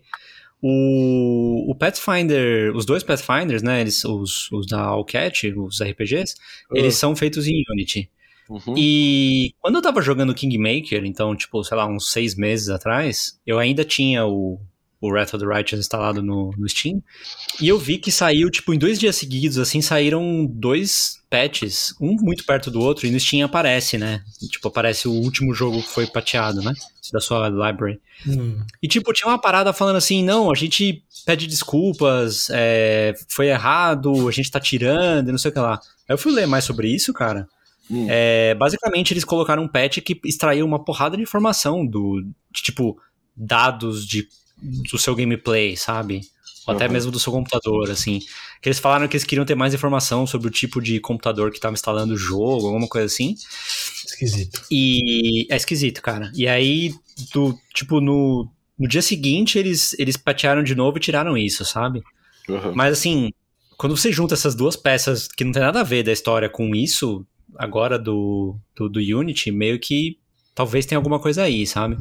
O, o Pathfinder, os dois Pathfinders, né, eles, os, os da Allcat, os R P Gs, uh. eles são feitos em Unity. Uhum. E quando eu tava jogando Kingmaker, então, tipo, sei lá, uns seis meses atrás, eu ainda tinha o, o Wrath of the Righteous instalado no, no Steam, e eu vi que saiu, tipo, em dois dias seguidos, assim, saíram dois patches, um muito perto do outro, e no Steam aparece, né? Tipo, aparece o último jogo que foi pateado, né? Da sua library. Hum. E, tipo, tinha uma parada falando assim, não, a gente pede desculpas, é, foi errado, a gente tá tirando, e não sei o que lá. Aí eu fui ler mais sobre isso, cara. Hum. É, basicamente eles colocaram um patch que extraiu uma porrada de informação do, de, tipo, dados de, do seu gameplay, sabe? Ou uhum. até mesmo do seu computador, assim. Que eles falaram que eles queriam ter mais informação sobre o tipo de computador que estava instalando o jogo, alguma coisa assim. Esquisito. E é esquisito, cara. E aí, do, tipo, no, no dia seguinte eles, eles patcharam de novo e tiraram isso, sabe? Uhum. Mas assim, quando você junta essas duas peças que não tem nada a ver da história com isso... agora do, do, do Unity, meio que talvez tenha alguma coisa aí, sabe?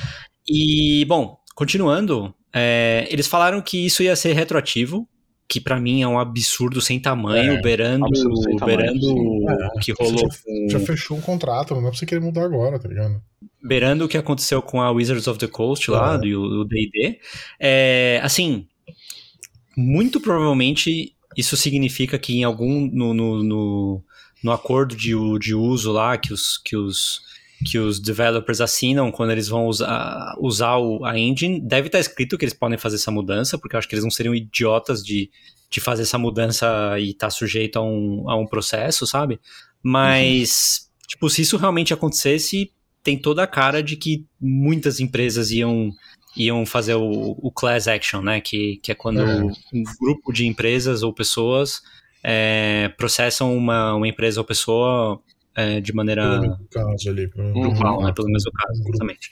E, bom, continuando, é, eles falaram que isso ia ser retroativo, que pra mim é um absurdo sem tamanho, é, beirando o que rolou. Já, já fechou um contrato, não dá pra você querer mudar agora, tá ligado? Beirando o que aconteceu com a Wizards of the Coast lá, é. do, do D e D. É, assim, muito provavelmente isso significa que em algum... no, no, no no acordo de, de uso lá que os, que, os, que os developers assinam quando eles vão usar, usar o, a engine, deve estar escrito que eles podem fazer essa mudança, porque eu acho que eles não seriam idiotas de, de fazer essa mudança e estar sujeito a um, a um processo, sabe? Mas, uhum. tipo, se isso realmente acontecesse, tem toda a cara de que muitas empresas iam, iam fazer o, o class action, né? Que, que é quando é. um grupo de empresas ou pessoas... É, processam uma, uma empresa ou pessoa é, de maneira pelo mesmo caso ali, pelo, grupal, né? Pelo mesmo caso, exatamente.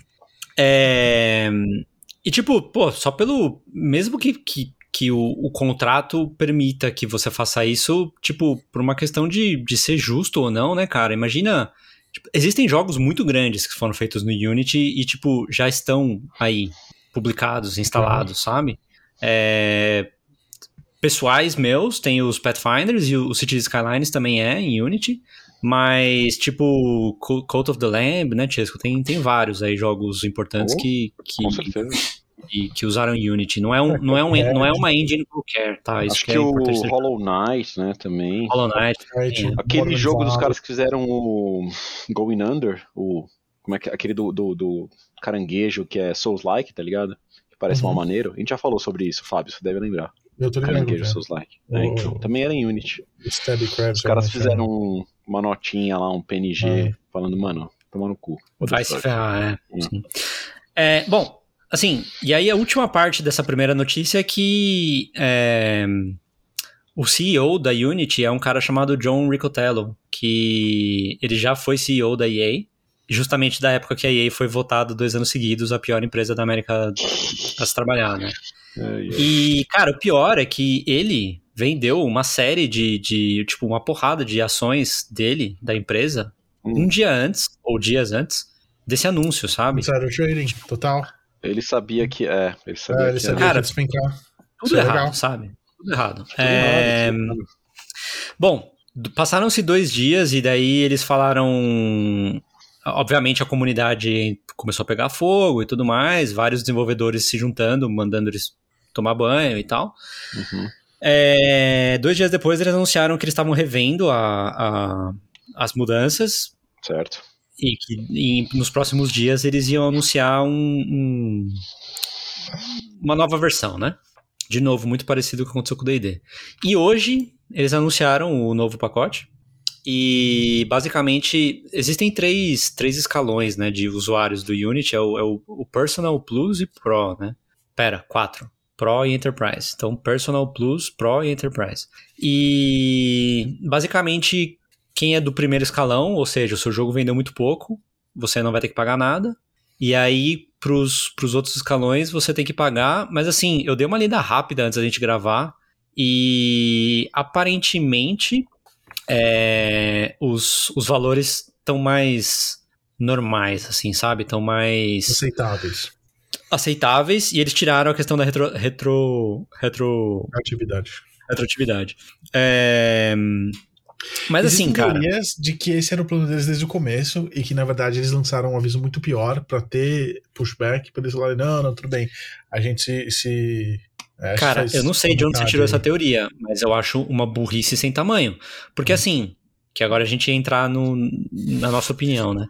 É, e tipo, pô, só pelo mesmo que, que, que o, o contrato permita que você faça isso, tipo, por uma questão de, de ser justo ou não, né, cara? Imagina, tipo, existem jogos muito grandes que foram feitos no Unity e, tipo, já estão aí publicados, instalados, uhum. sabe? É... pessoais meus, tem os Pathfinders e o Cities Skylines também é em Unity, mas tipo Cult of the Lamb, né, Chesco, tem, tem vários aí jogos importantes oh, que, que, que, que usaram Unity, não é, um, não, é um, não é uma engine qualquer, tá? Isso Acho que, que é o Hollow Knight, né, também. Hollow Knight. É. Aquele jogo dos caras que fizeram o Going Under, o, como é que, aquele do, do, do caranguejo que é Souls-like, tá ligado? Que parece uhum. mal maneiro. A gente já falou sobre isso, Fábio, você deve lembrar. Eu tô ligado. Caranguejo Souls-like. O... É, então, também era em Unity. Crab, os caras fizeram um, uma notinha lá, um P N G, ah. falando, mano, toma no cu. Vai se ferrar, é. Sim. É, bom, assim, e aí a última parte dessa primeira notícia é que é, o C E O da Unity é um cara chamado John Riccitiello, que ele já foi C E O da E A, justamente da época que a E A foi votada dois anos seguidos a pior empresa da América para se trabalhar, né? É, é. E, cara, o pior é que ele vendeu uma série de, de, tipo, uma porrada de ações dele, da empresa, hum. um dia antes, ou dias antes, desse anúncio, sabe? Insider trading, total. Ele sabia que, é, ele sabia é, ele que sabia era. Cara, que despencar. Tudo errado, legal. sabe? Tudo errado. Tudo é... errado Bom, passaram-se dois dias e daí eles falaram... Obviamente a comunidade começou a pegar fogo e tudo mais, vários desenvolvedores se juntando, mandando eles tomar banho e tal. Uhum. É, dois dias depois eles anunciaram que eles estavam revendo a, a, as mudanças. Certo. E que e nos próximos dias eles iam anunciar um, um, uma nova versão, né? De novo, muito parecido com o que aconteceu com o D e D. E hoje eles anunciaram o novo pacote. E basicamente existem três, três escalões, né, de usuários do Unity, é o, é o, o Personal, Plus e Pro, né? Pera, quatro. Pro e Enterprise. Então, Personal, Plus, Pro e Enterprise. E basicamente quem é do primeiro escalão, ou seja, o seu jogo vendeu muito pouco, você não vai ter que pagar nada. E aí, pros, pros outros escalões, você tem que pagar. Mas assim, eu dei uma lida rápida antes da gente gravar e aparentemente... É, os, os valores estão mais normais, assim, sabe? Estão mais... Aceitáveis. Aceitáveis, e eles tiraram a questão da retro... retro... retro... Atividade. retroatividade. É... Mas Existem assim, cara... de que esse era o plano deles desde o começo e que, na verdade, eles lançaram um aviso muito pior pra ter pushback, pra eles falarem, não, não, tudo bem. A gente se... se... É, cara, eu não sei de onde você tirou aí. essa teoria, mas eu acho uma burrice sem tamanho. Porque hum. assim, que agora a gente ia entrar no, na nossa opinião, né?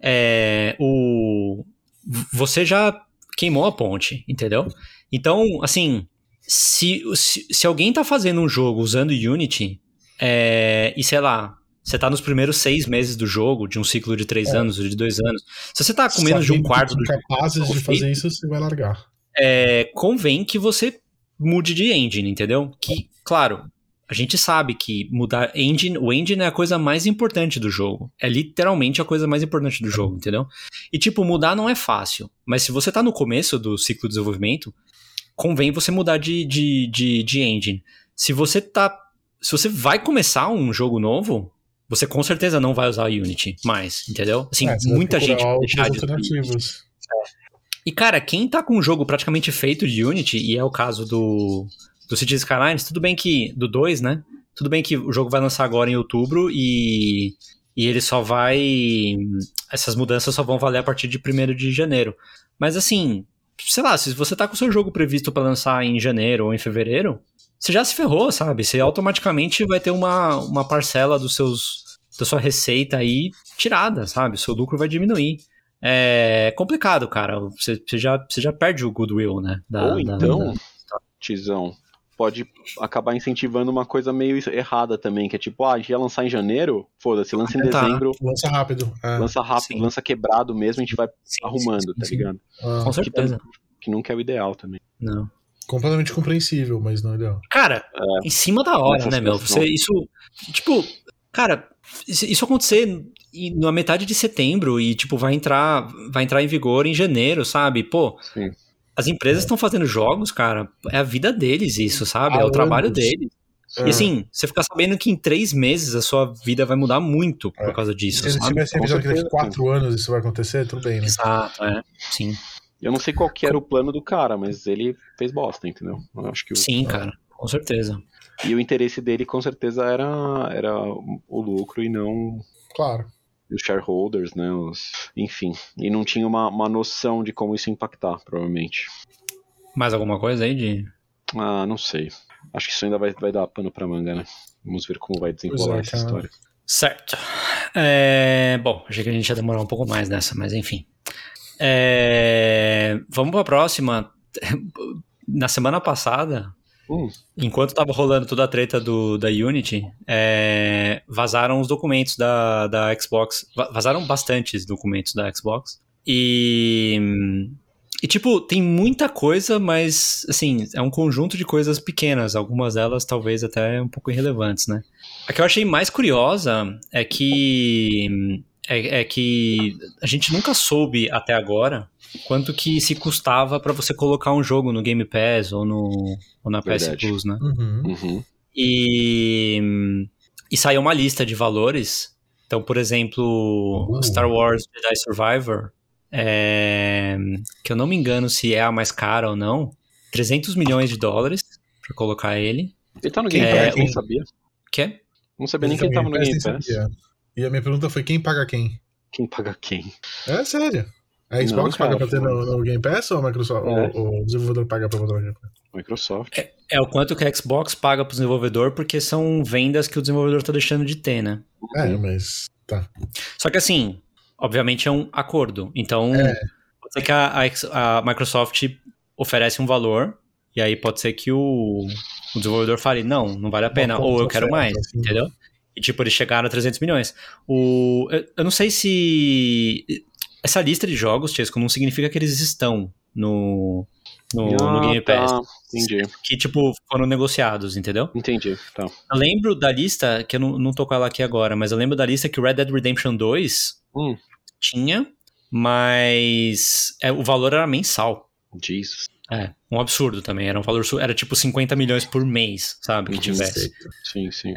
É, o, você já queimou a ponte, entendeu? Então, assim, se, se, se alguém tá fazendo um jogo usando Unity, é, e sei lá, você tá nos primeiros seis meses do jogo, de um ciclo de três é. anos ou de dois anos, se você tá com menos de um quarto do jogo... capazes de fazer isso, você vai largar. É, convém que você... mude de engine, entendeu? Que, claro, a gente sabe que mudar engine, o engine é a coisa mais importante do jogo. É literalmente a coisa mais importante do jogo, entendeu? E, tipo, mudar não é fácil. Mas se você tá no começo do ciclo de desenvolvimento, convém você mudar de, de, de, de engine. Se você tá... Se você vai começar um jogo novo, você com certeza não vai usar o Unity mais, entendeu? Assim, é, muita gente vai deixar de... alternativas. É. E, cara, quem tá com um jogo praticamente feito de Unity, e é o caso do, do Cities Skylines, tudo bem que... Do dois, né? Tudo bem que o jogo vai lançar agora em outubro e, e ele só vai... Essas mudanças só vão valer a partir de primeiro de janeiro. Mas, assim, sei lá, se você tá com o seu jogo previsto pra lançar em janeiro ou em fevereiro, você já se ferrou, sabe? Você automaticamente vai ter uma, uma parcela dos seus, da sua receita aí tirada, sabe? O seu lucro vai diminuir. É complicado, cara. Você, você, já, você já perde o goodwill, né? Da, Ou então, da, da... Tizão, pode acabar incentivando uma coisa meio errada também, que é tipo, ah, a gente ia lançar em janeiro, foda-se, lança em dezembro. Lança rápido. É. Lança rápido, sim. Lança quebrado mesmo, a gente vai sim, arrumando, sim, sim, tá ligado? Ah. Com certeza. Que, que nunca é o ideal também. Não. Completamente compreensível, mas não é ideal. Cara, é. em cima da hora, né, meu? Você, isso, tipo, cara, isso acontecer na metade de setembro e, tipo, vai entrar, vai entrar em vigor em janeiro, sabe? Pô, sim. As empresas estão é. fazendo jogos, cara, é a vida deles isso, sabe? Ah, é o trabalho anos. deles. É. E assim, você ficar sabendo que em três meses a sua vida vai mudar muito é. por causa disso, Se eles sabe? tivessem avisado que daqui quatro anos isso vai acontecer, tudo bem, né? Exato, é. Sim. Eu não sei qual que era o plano do cara, mas ele fez bosta, entendeu? Eu acho que o... Sim, cara, com certeza. E o interesse dele, com certeza, era, era o lucro e não... Claro. Os shareholders, né? Os... Enfim. E não tinha uma, uma noção de como isso ia impactar, provavelmente. Mais alguma coisa aí de... Ah, não sei. Acho que isso ainda vai, vai dar pano pra manga, né? Vamos ver como vai desenrolar é, essa história. Certo. É... Bom, achei que a gente ia demorar um pouco mais nessa, mas enfim. É... Vamos pra próxima. Na semana passada, hum. enquanto tava rolando toda a treta do, da Unity, é... vazaram os documentos da, da Xbox. Vazaram bastantes documentos da Xbox. E... E, tipo, tem muita coisa, mas, assim, é um conjunto de coisas pequenas. Algumas delas, talvez, até um pouco irrelevantes, né? A que eu achei mais curiosa é que... É, é que a gente nunca soube, até agora, quanto que se custava pra você colocar um jogo no Game Pass ou, no, ou na P S Verdade. Plus, né? Uhum. Uhum. E, e saiu uma lista de valores. Então, por exemplo, Uh. Star Wars Jedi Survivor... É, que eu não me engano se é a mais cara ou não, trezentos milhões de dólares pra colocar ele. Ele tá no Quem Game é, Pass, não um- sabia. Que? Não sabia nem que Então, ele tava no Game Game Pass, nem Pass. sabia. E a minha pergunta foi quem paga quem? Quem paga quem? É sério. A Xbox Não, cara, paga pra ter no, no Game Pass ou a Microsoft, É. o, o desenvolvedor paga pra botar no Game Pass? Microsoft. É, é o quanto que a Xbox paga pro desenvolvedor, porque são vendas que o desenvolvedor tá deixando de ter, né? É, mas tá. Só que assim, obviamente é um acordo. Então, É. pode ser que a, a X- a Microsoft oferece um valor, e aí pode ser que o, o desenvolvedor fale, não, não vale a pena, ou eu quero mais, assim. entendeu? E tipo, eles chegaram a trezentos milhões. O, eu, eu não sei se... Essa lista de jogos, Chesco, não significa que eles estão no, no, no Ah, Game Pass. tá. Entendi. Que, tipo, foram negociados, entendeu? Entendi, tá. Eu lembro da lista, que eu não, não tô com ela aqui agora, mas eu lembro da lista que o Red Dead Redemption dois Hum. tinha, mas é, o valor era mensal. Jesus. É, um absurdo também. Era um valor, su- era tipo cinquenta milhões por mês, sabe? Que tivesse. Sim, sim.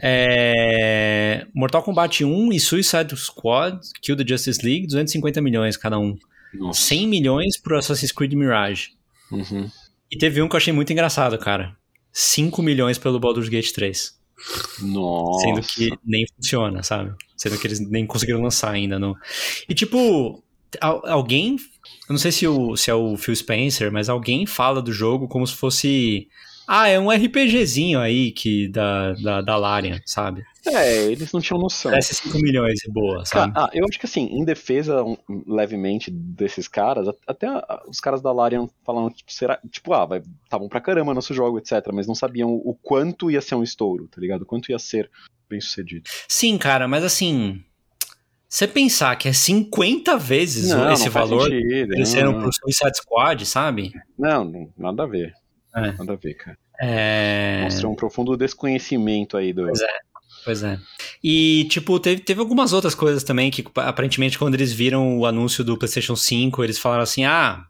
É, Mortal Kombat um e Suicide Squad, Kill the Justice League, duzentos e cinquenta milhões cada um. Nossa. cem milhões pro Assassin's Creed Mirage. Uhum. E teve um que eu achei muito engraçado, cara. cinco milhões pelo Baldur's Gate três. Nossa. Sendo que nem funciona, sabe? Sendo que eles nem conseguiram lançar ainda. No... E tipo, al- alguém... Eu não sei se, o, se é o Phil Spencer, mas alguém fala do jogo como se fosse... Ah, é um RPGzinho aí que, da, da, da Larian, sabe? É, eles não tinham noção. Parece cinco milhões e boa, sabe? Cara, ah, eu acho que assim, em defesa um, levemente desses caras, a- até a- os caras da Larian falando, tipo, será, tipo, ah, vai, tá bom pra caramba nosso jogo, etcétera. Mas não sabiam o quanto ia ser um estouro, tá ligado? O quanto ia ser bem sucedido. Sim, cara, mas assim... Você pensar que é cinquenta vezes Não, esse não faz valor sentido, crescendo não, pro Suicide Squad, sabe? Não, não, nada a ver. É. Nada a ver, cara. É... Mostra um profundo desconhecimento aí do. Pois é, pois é. E, tipo, teve, teve algumas outras coisas também que, aparentemente, quando eles viram o anúncio do PlayStation cinco, eles falaram assim, ah,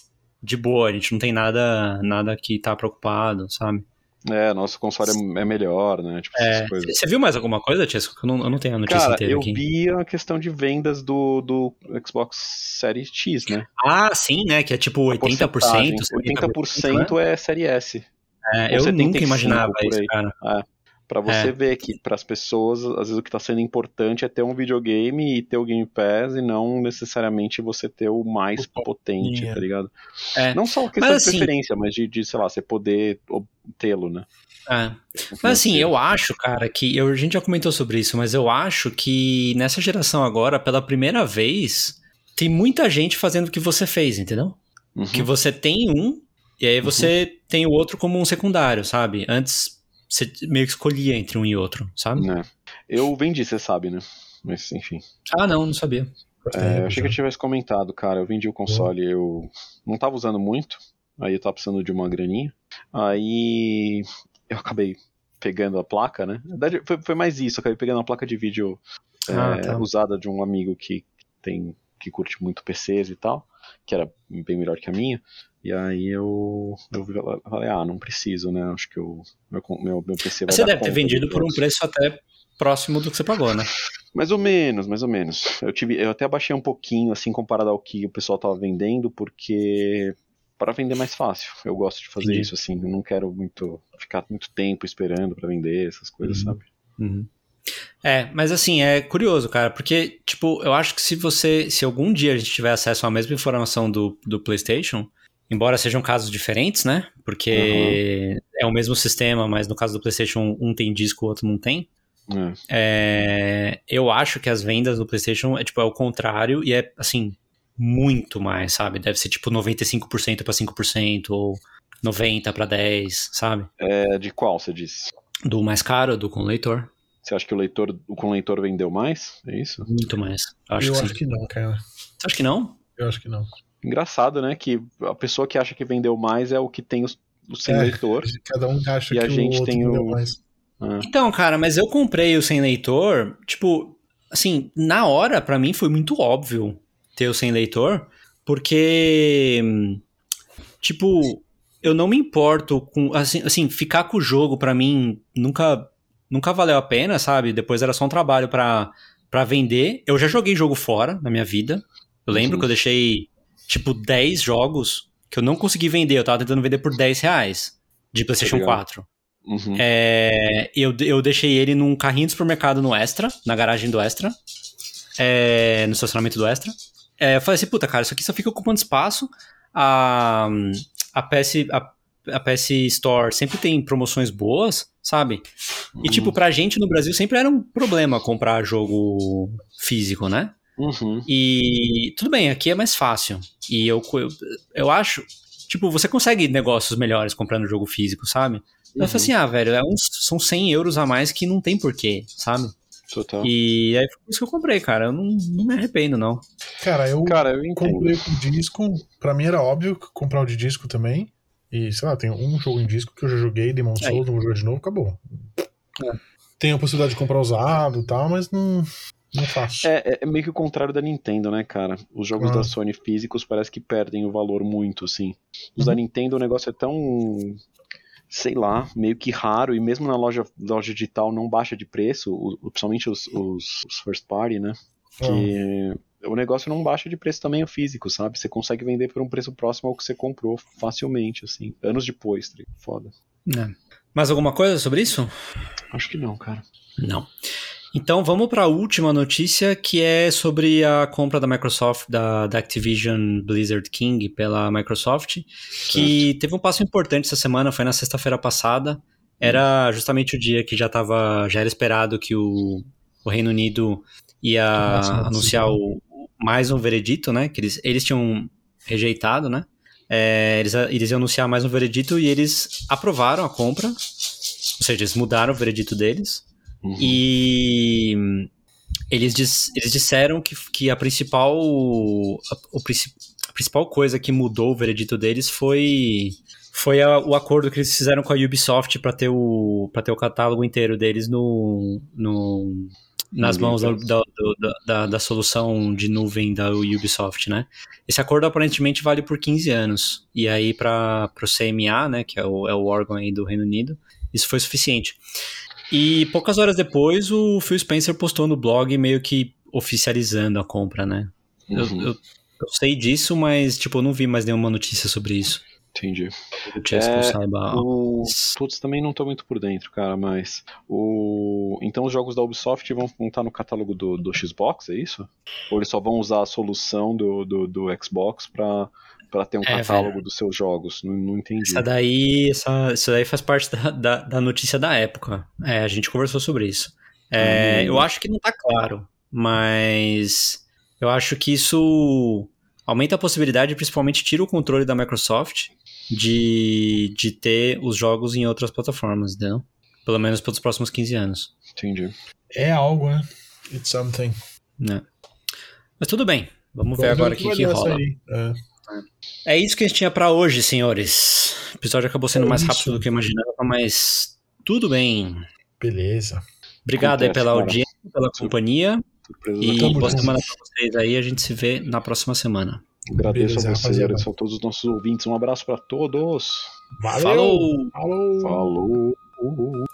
de boa, a gente não tem nada, nada que tá preocupado, sabe? É, nosso console é, é melhor, né? Tipo, essas É, coisas. você viu mais alguma coisa, Tiesco? Eu não, eu não tenho a notícia Cara, inteira eu aqui. vi a questão de vendas do, do Xbox Series X, né? Ah, sim, né? Que é tipo oitenta por cento. oitenta por cento é Série S. É, Ou eu setenta e nunca cinco imaginava por isso, aí. cara. É. Pra você É. ver que pras pessoas, às vezes o que tá sendo importante é ter um videogame e ter o Game Pass e não necessariamente você ter o mais O potente, dinheiro. tá ligado? É. Não só a questão Mas, de assim, preferência, mas de, de, sei lá, você poder ob- tê-lo, né? É. Mas assim, eu acho, cara, que eu, a gente já comentou sobre isso, mas eu acho que nessa geração agora, pela primeira vez, tem muita gente fazendo o que você fez, entendeu? Uhum. Que você tem um, e aí você tem o outro como um secundário, sabe? Antes você meio que escolhia entre um e outro, sabe? Né? Eu vendi, você sabe, né? Mas enfim. Ah, não, não sabia. É, eu achei que eu tivesse comentado, cara. Eu vendi o console, eu não tava usando muito. Aí eu tava precisando de uma graninha. Aí eu acabei pegando a placa, né? Na verdade, foi, foi mais isso. Eu acabei pegando a placa de vídeo é, Ah, tá. usada de um amigo que tem que curte muito P Cs e tal, que era bem melhor que a minha. E aí eu, eu falei, ah, não preciso, né? Acho que o meu, meu, meu P C vai Mas você dar deve ter conta vendido dos por um jogos. preço até próximo do que você pagou, né? Mais ou menos, mais ou menos. Eu, tive, eu até abaixei um pouquinho, assim, comparado ao que o pessoal tava vendendo, porque para vender é mais fácil. Eu gosto de fazer Entendi. isso, assim. Eu não quero muito ficar muito tempo esperando para vender essas coisas, Uhum. sabe? Uhum. É, mas assim, é curioso, cara, porque, tipo, eu acho que se você, se algum dia a gente tiver acesso à mesma informação do, do PlayStation, embora sejam casos diferentes, né, porque é o mesmo sistema, mas no caso do PlayStation um tem disco, o outro não tem, É. é, eu acho que as vendas do PlayStation é, tipo, é o contrário e é, assim, muito mais, sabe, deve ser tipo noventa e cinco por cento para cinco por cento ou noventa para dez, sabe, É, de qual você disse? do mais caro, do com leitor, Você acha que o leitor, o com leitor vendeu mais? É isso? muito mais, eu acho Eu que acho sim. que não, cara. Você acha que não? Eu acho que não. Engraçado, né? Que a pessoa que acha que vendeu mais é o que tem os, o sem É, leitor. Cada um acha E que a gente o outro tem vendeu o- mais. Ah, Então, cara, mas eu comprei o sem leitor, tipo, assim, na hora, pra mim foi muito óbvio ter o sem leitor, porque, hum, tipo, eu não me importo com, assim, assim ficar com o jogo pra mim nunca, nunca valeu a pena, sabe? Depois era só um trabalho pra, pra vender. Eu já joguei jogo fora na minha vida. Eu lembro Uhum. que eu deixei, tipo, dez jogos que eu não consegui vender. Eu tava tentando vender por dez reais de PlayStation legal. quatro. uhum. É, eu, eu deixei ele num carrinho de supermercado no Extra, na garagem do Extra, é, no estacionamento do Extra. É, eu falei assim, puta, cara, isso aqui só fica ocupando espaço. A, a, P S, a, a P S Store sempre tem promoções boas, sabe? E, tipo, pra gente no Brasil sempre era um problema comprar jogo físico, né? Uhum. E tudo bem, aqui é mais fácil. E eu, eu, eu acho, tipo, você consegue negócios melhores comprando jogo físico, sabe? Eu falei assim, ah, velho, é uns, são cem euros a mais que não tem porquê, sabe? Total. E aí foi por isso que eu comprei, cara. Eu não, não me arrependo, não. Cara, eu Cara, eu entendo. comprei o disco. Pra mim era óbvio comprar o de disco também. E, sei lá, tem um jogo em disco que eu já joguei, Demon Aí. Souls, não vou jogar de novo, acabou. É. Tem a possibilidade de comprar usado e tal, mas não, não faço. É, é meio que o contrário da Nintendo, né, cara? Os jogos Ah. da Sony físicos parece que perdem o valor muito, assim. Os Uhum. da Nintendo o negócio é tão, sei lá, meio que raro, e mesmo na loja, loja digital não baixa de preço, o, principalmente os, os, os first party, né? Que o negócio não baixa de preço também o físico, sabe? Você consegue vender por um preço próximo ao que você comprou facilmente, assim. Anos depois, tá ligado? Foda. É. Mais alguma coisa sobre isso? Acho que não, cara. Não. Então vamos para a última notícia, que é sobre a compra da Microsoft, da, da Activision Blizzard King pela Microsoft, que teve um passo importante essa semana, foi na sexta-feira passada. Era justamente o dia que já tava, já era esperado que o, o Reino Unido ia Nossa, anunciar o, mais um veredito, né? Que eles, eles tinham rejeitado, né? É, eles, eles iam anunciar mais um veredito e eles aprovaram a compra, ou seja, eles mudaram o veredito deles. Uhum. E eles, dis, eles disseram que, que a principal a, o, a principal coisa que mudou o veredito deles foi, foi a, o acordo que eles fizeram com a Ubisoft para ter, ter o catálogo inteiro deles no, no, nas mãos da, da, da, da solução de nuvem da Ubisoft, né? Esse acordo aparentemente vale por quinze anos. E aí para o C M A, né, que é o, é o órgão aí do Reino Unido, isso foi suficiente. E poucas horas depois, o Phil Spencer postou no blog meio que oficializando a compra, né? Uhum. Eu, eu, eu sei disso, mas tipo, eu não vi mais nenhuma notícia sobre isso. Entendi. O Chesco É, saiba. o... Todos também não tô muito por dentro, cara, mas o... Então os jogos da Ubisoft vão estar no catálogo do, do Xbox, é isso? Ou eles só vão usar a solução do, do, do Xbox pra... Pra ter um É, catálogo velho. dos seus jogos, não, não entendi. Essa daí, essa, isso daí faz parte da, da, da notícia da época. É, a gente conversou sobre isso. É, Hum. eu acho que não tá claro, mas eu acho que isso aumenta a possibilidade, principalmente tira o controle da Microsoft de, de ter os jogos em outras plataformas, entendeu? Pelo menos pelos próximos quinze anos. Entendi. É algo, né? It's something. Né? Mas tudo bem, vamos ver Vamos agora o ver que, vai que dar rola. essa aí. É. É isso que a gente tinha pra hoje, senhores. O episódio acabou sendo É mais isso. rápido do que eu imaginava, mas tudo bem. Beleza. Obrigado aí Acontece, pela cara. audiência, pela companhia. Surpresa E Tamo boa junto. semana pra vocês aí. A gente se vê na próxima semana. Agradeço Beleza, a você, rapaziada. agradeço a todos os nossos ouvintes. Um abraço pra todos. Valeu! Falou! Falou! Falou!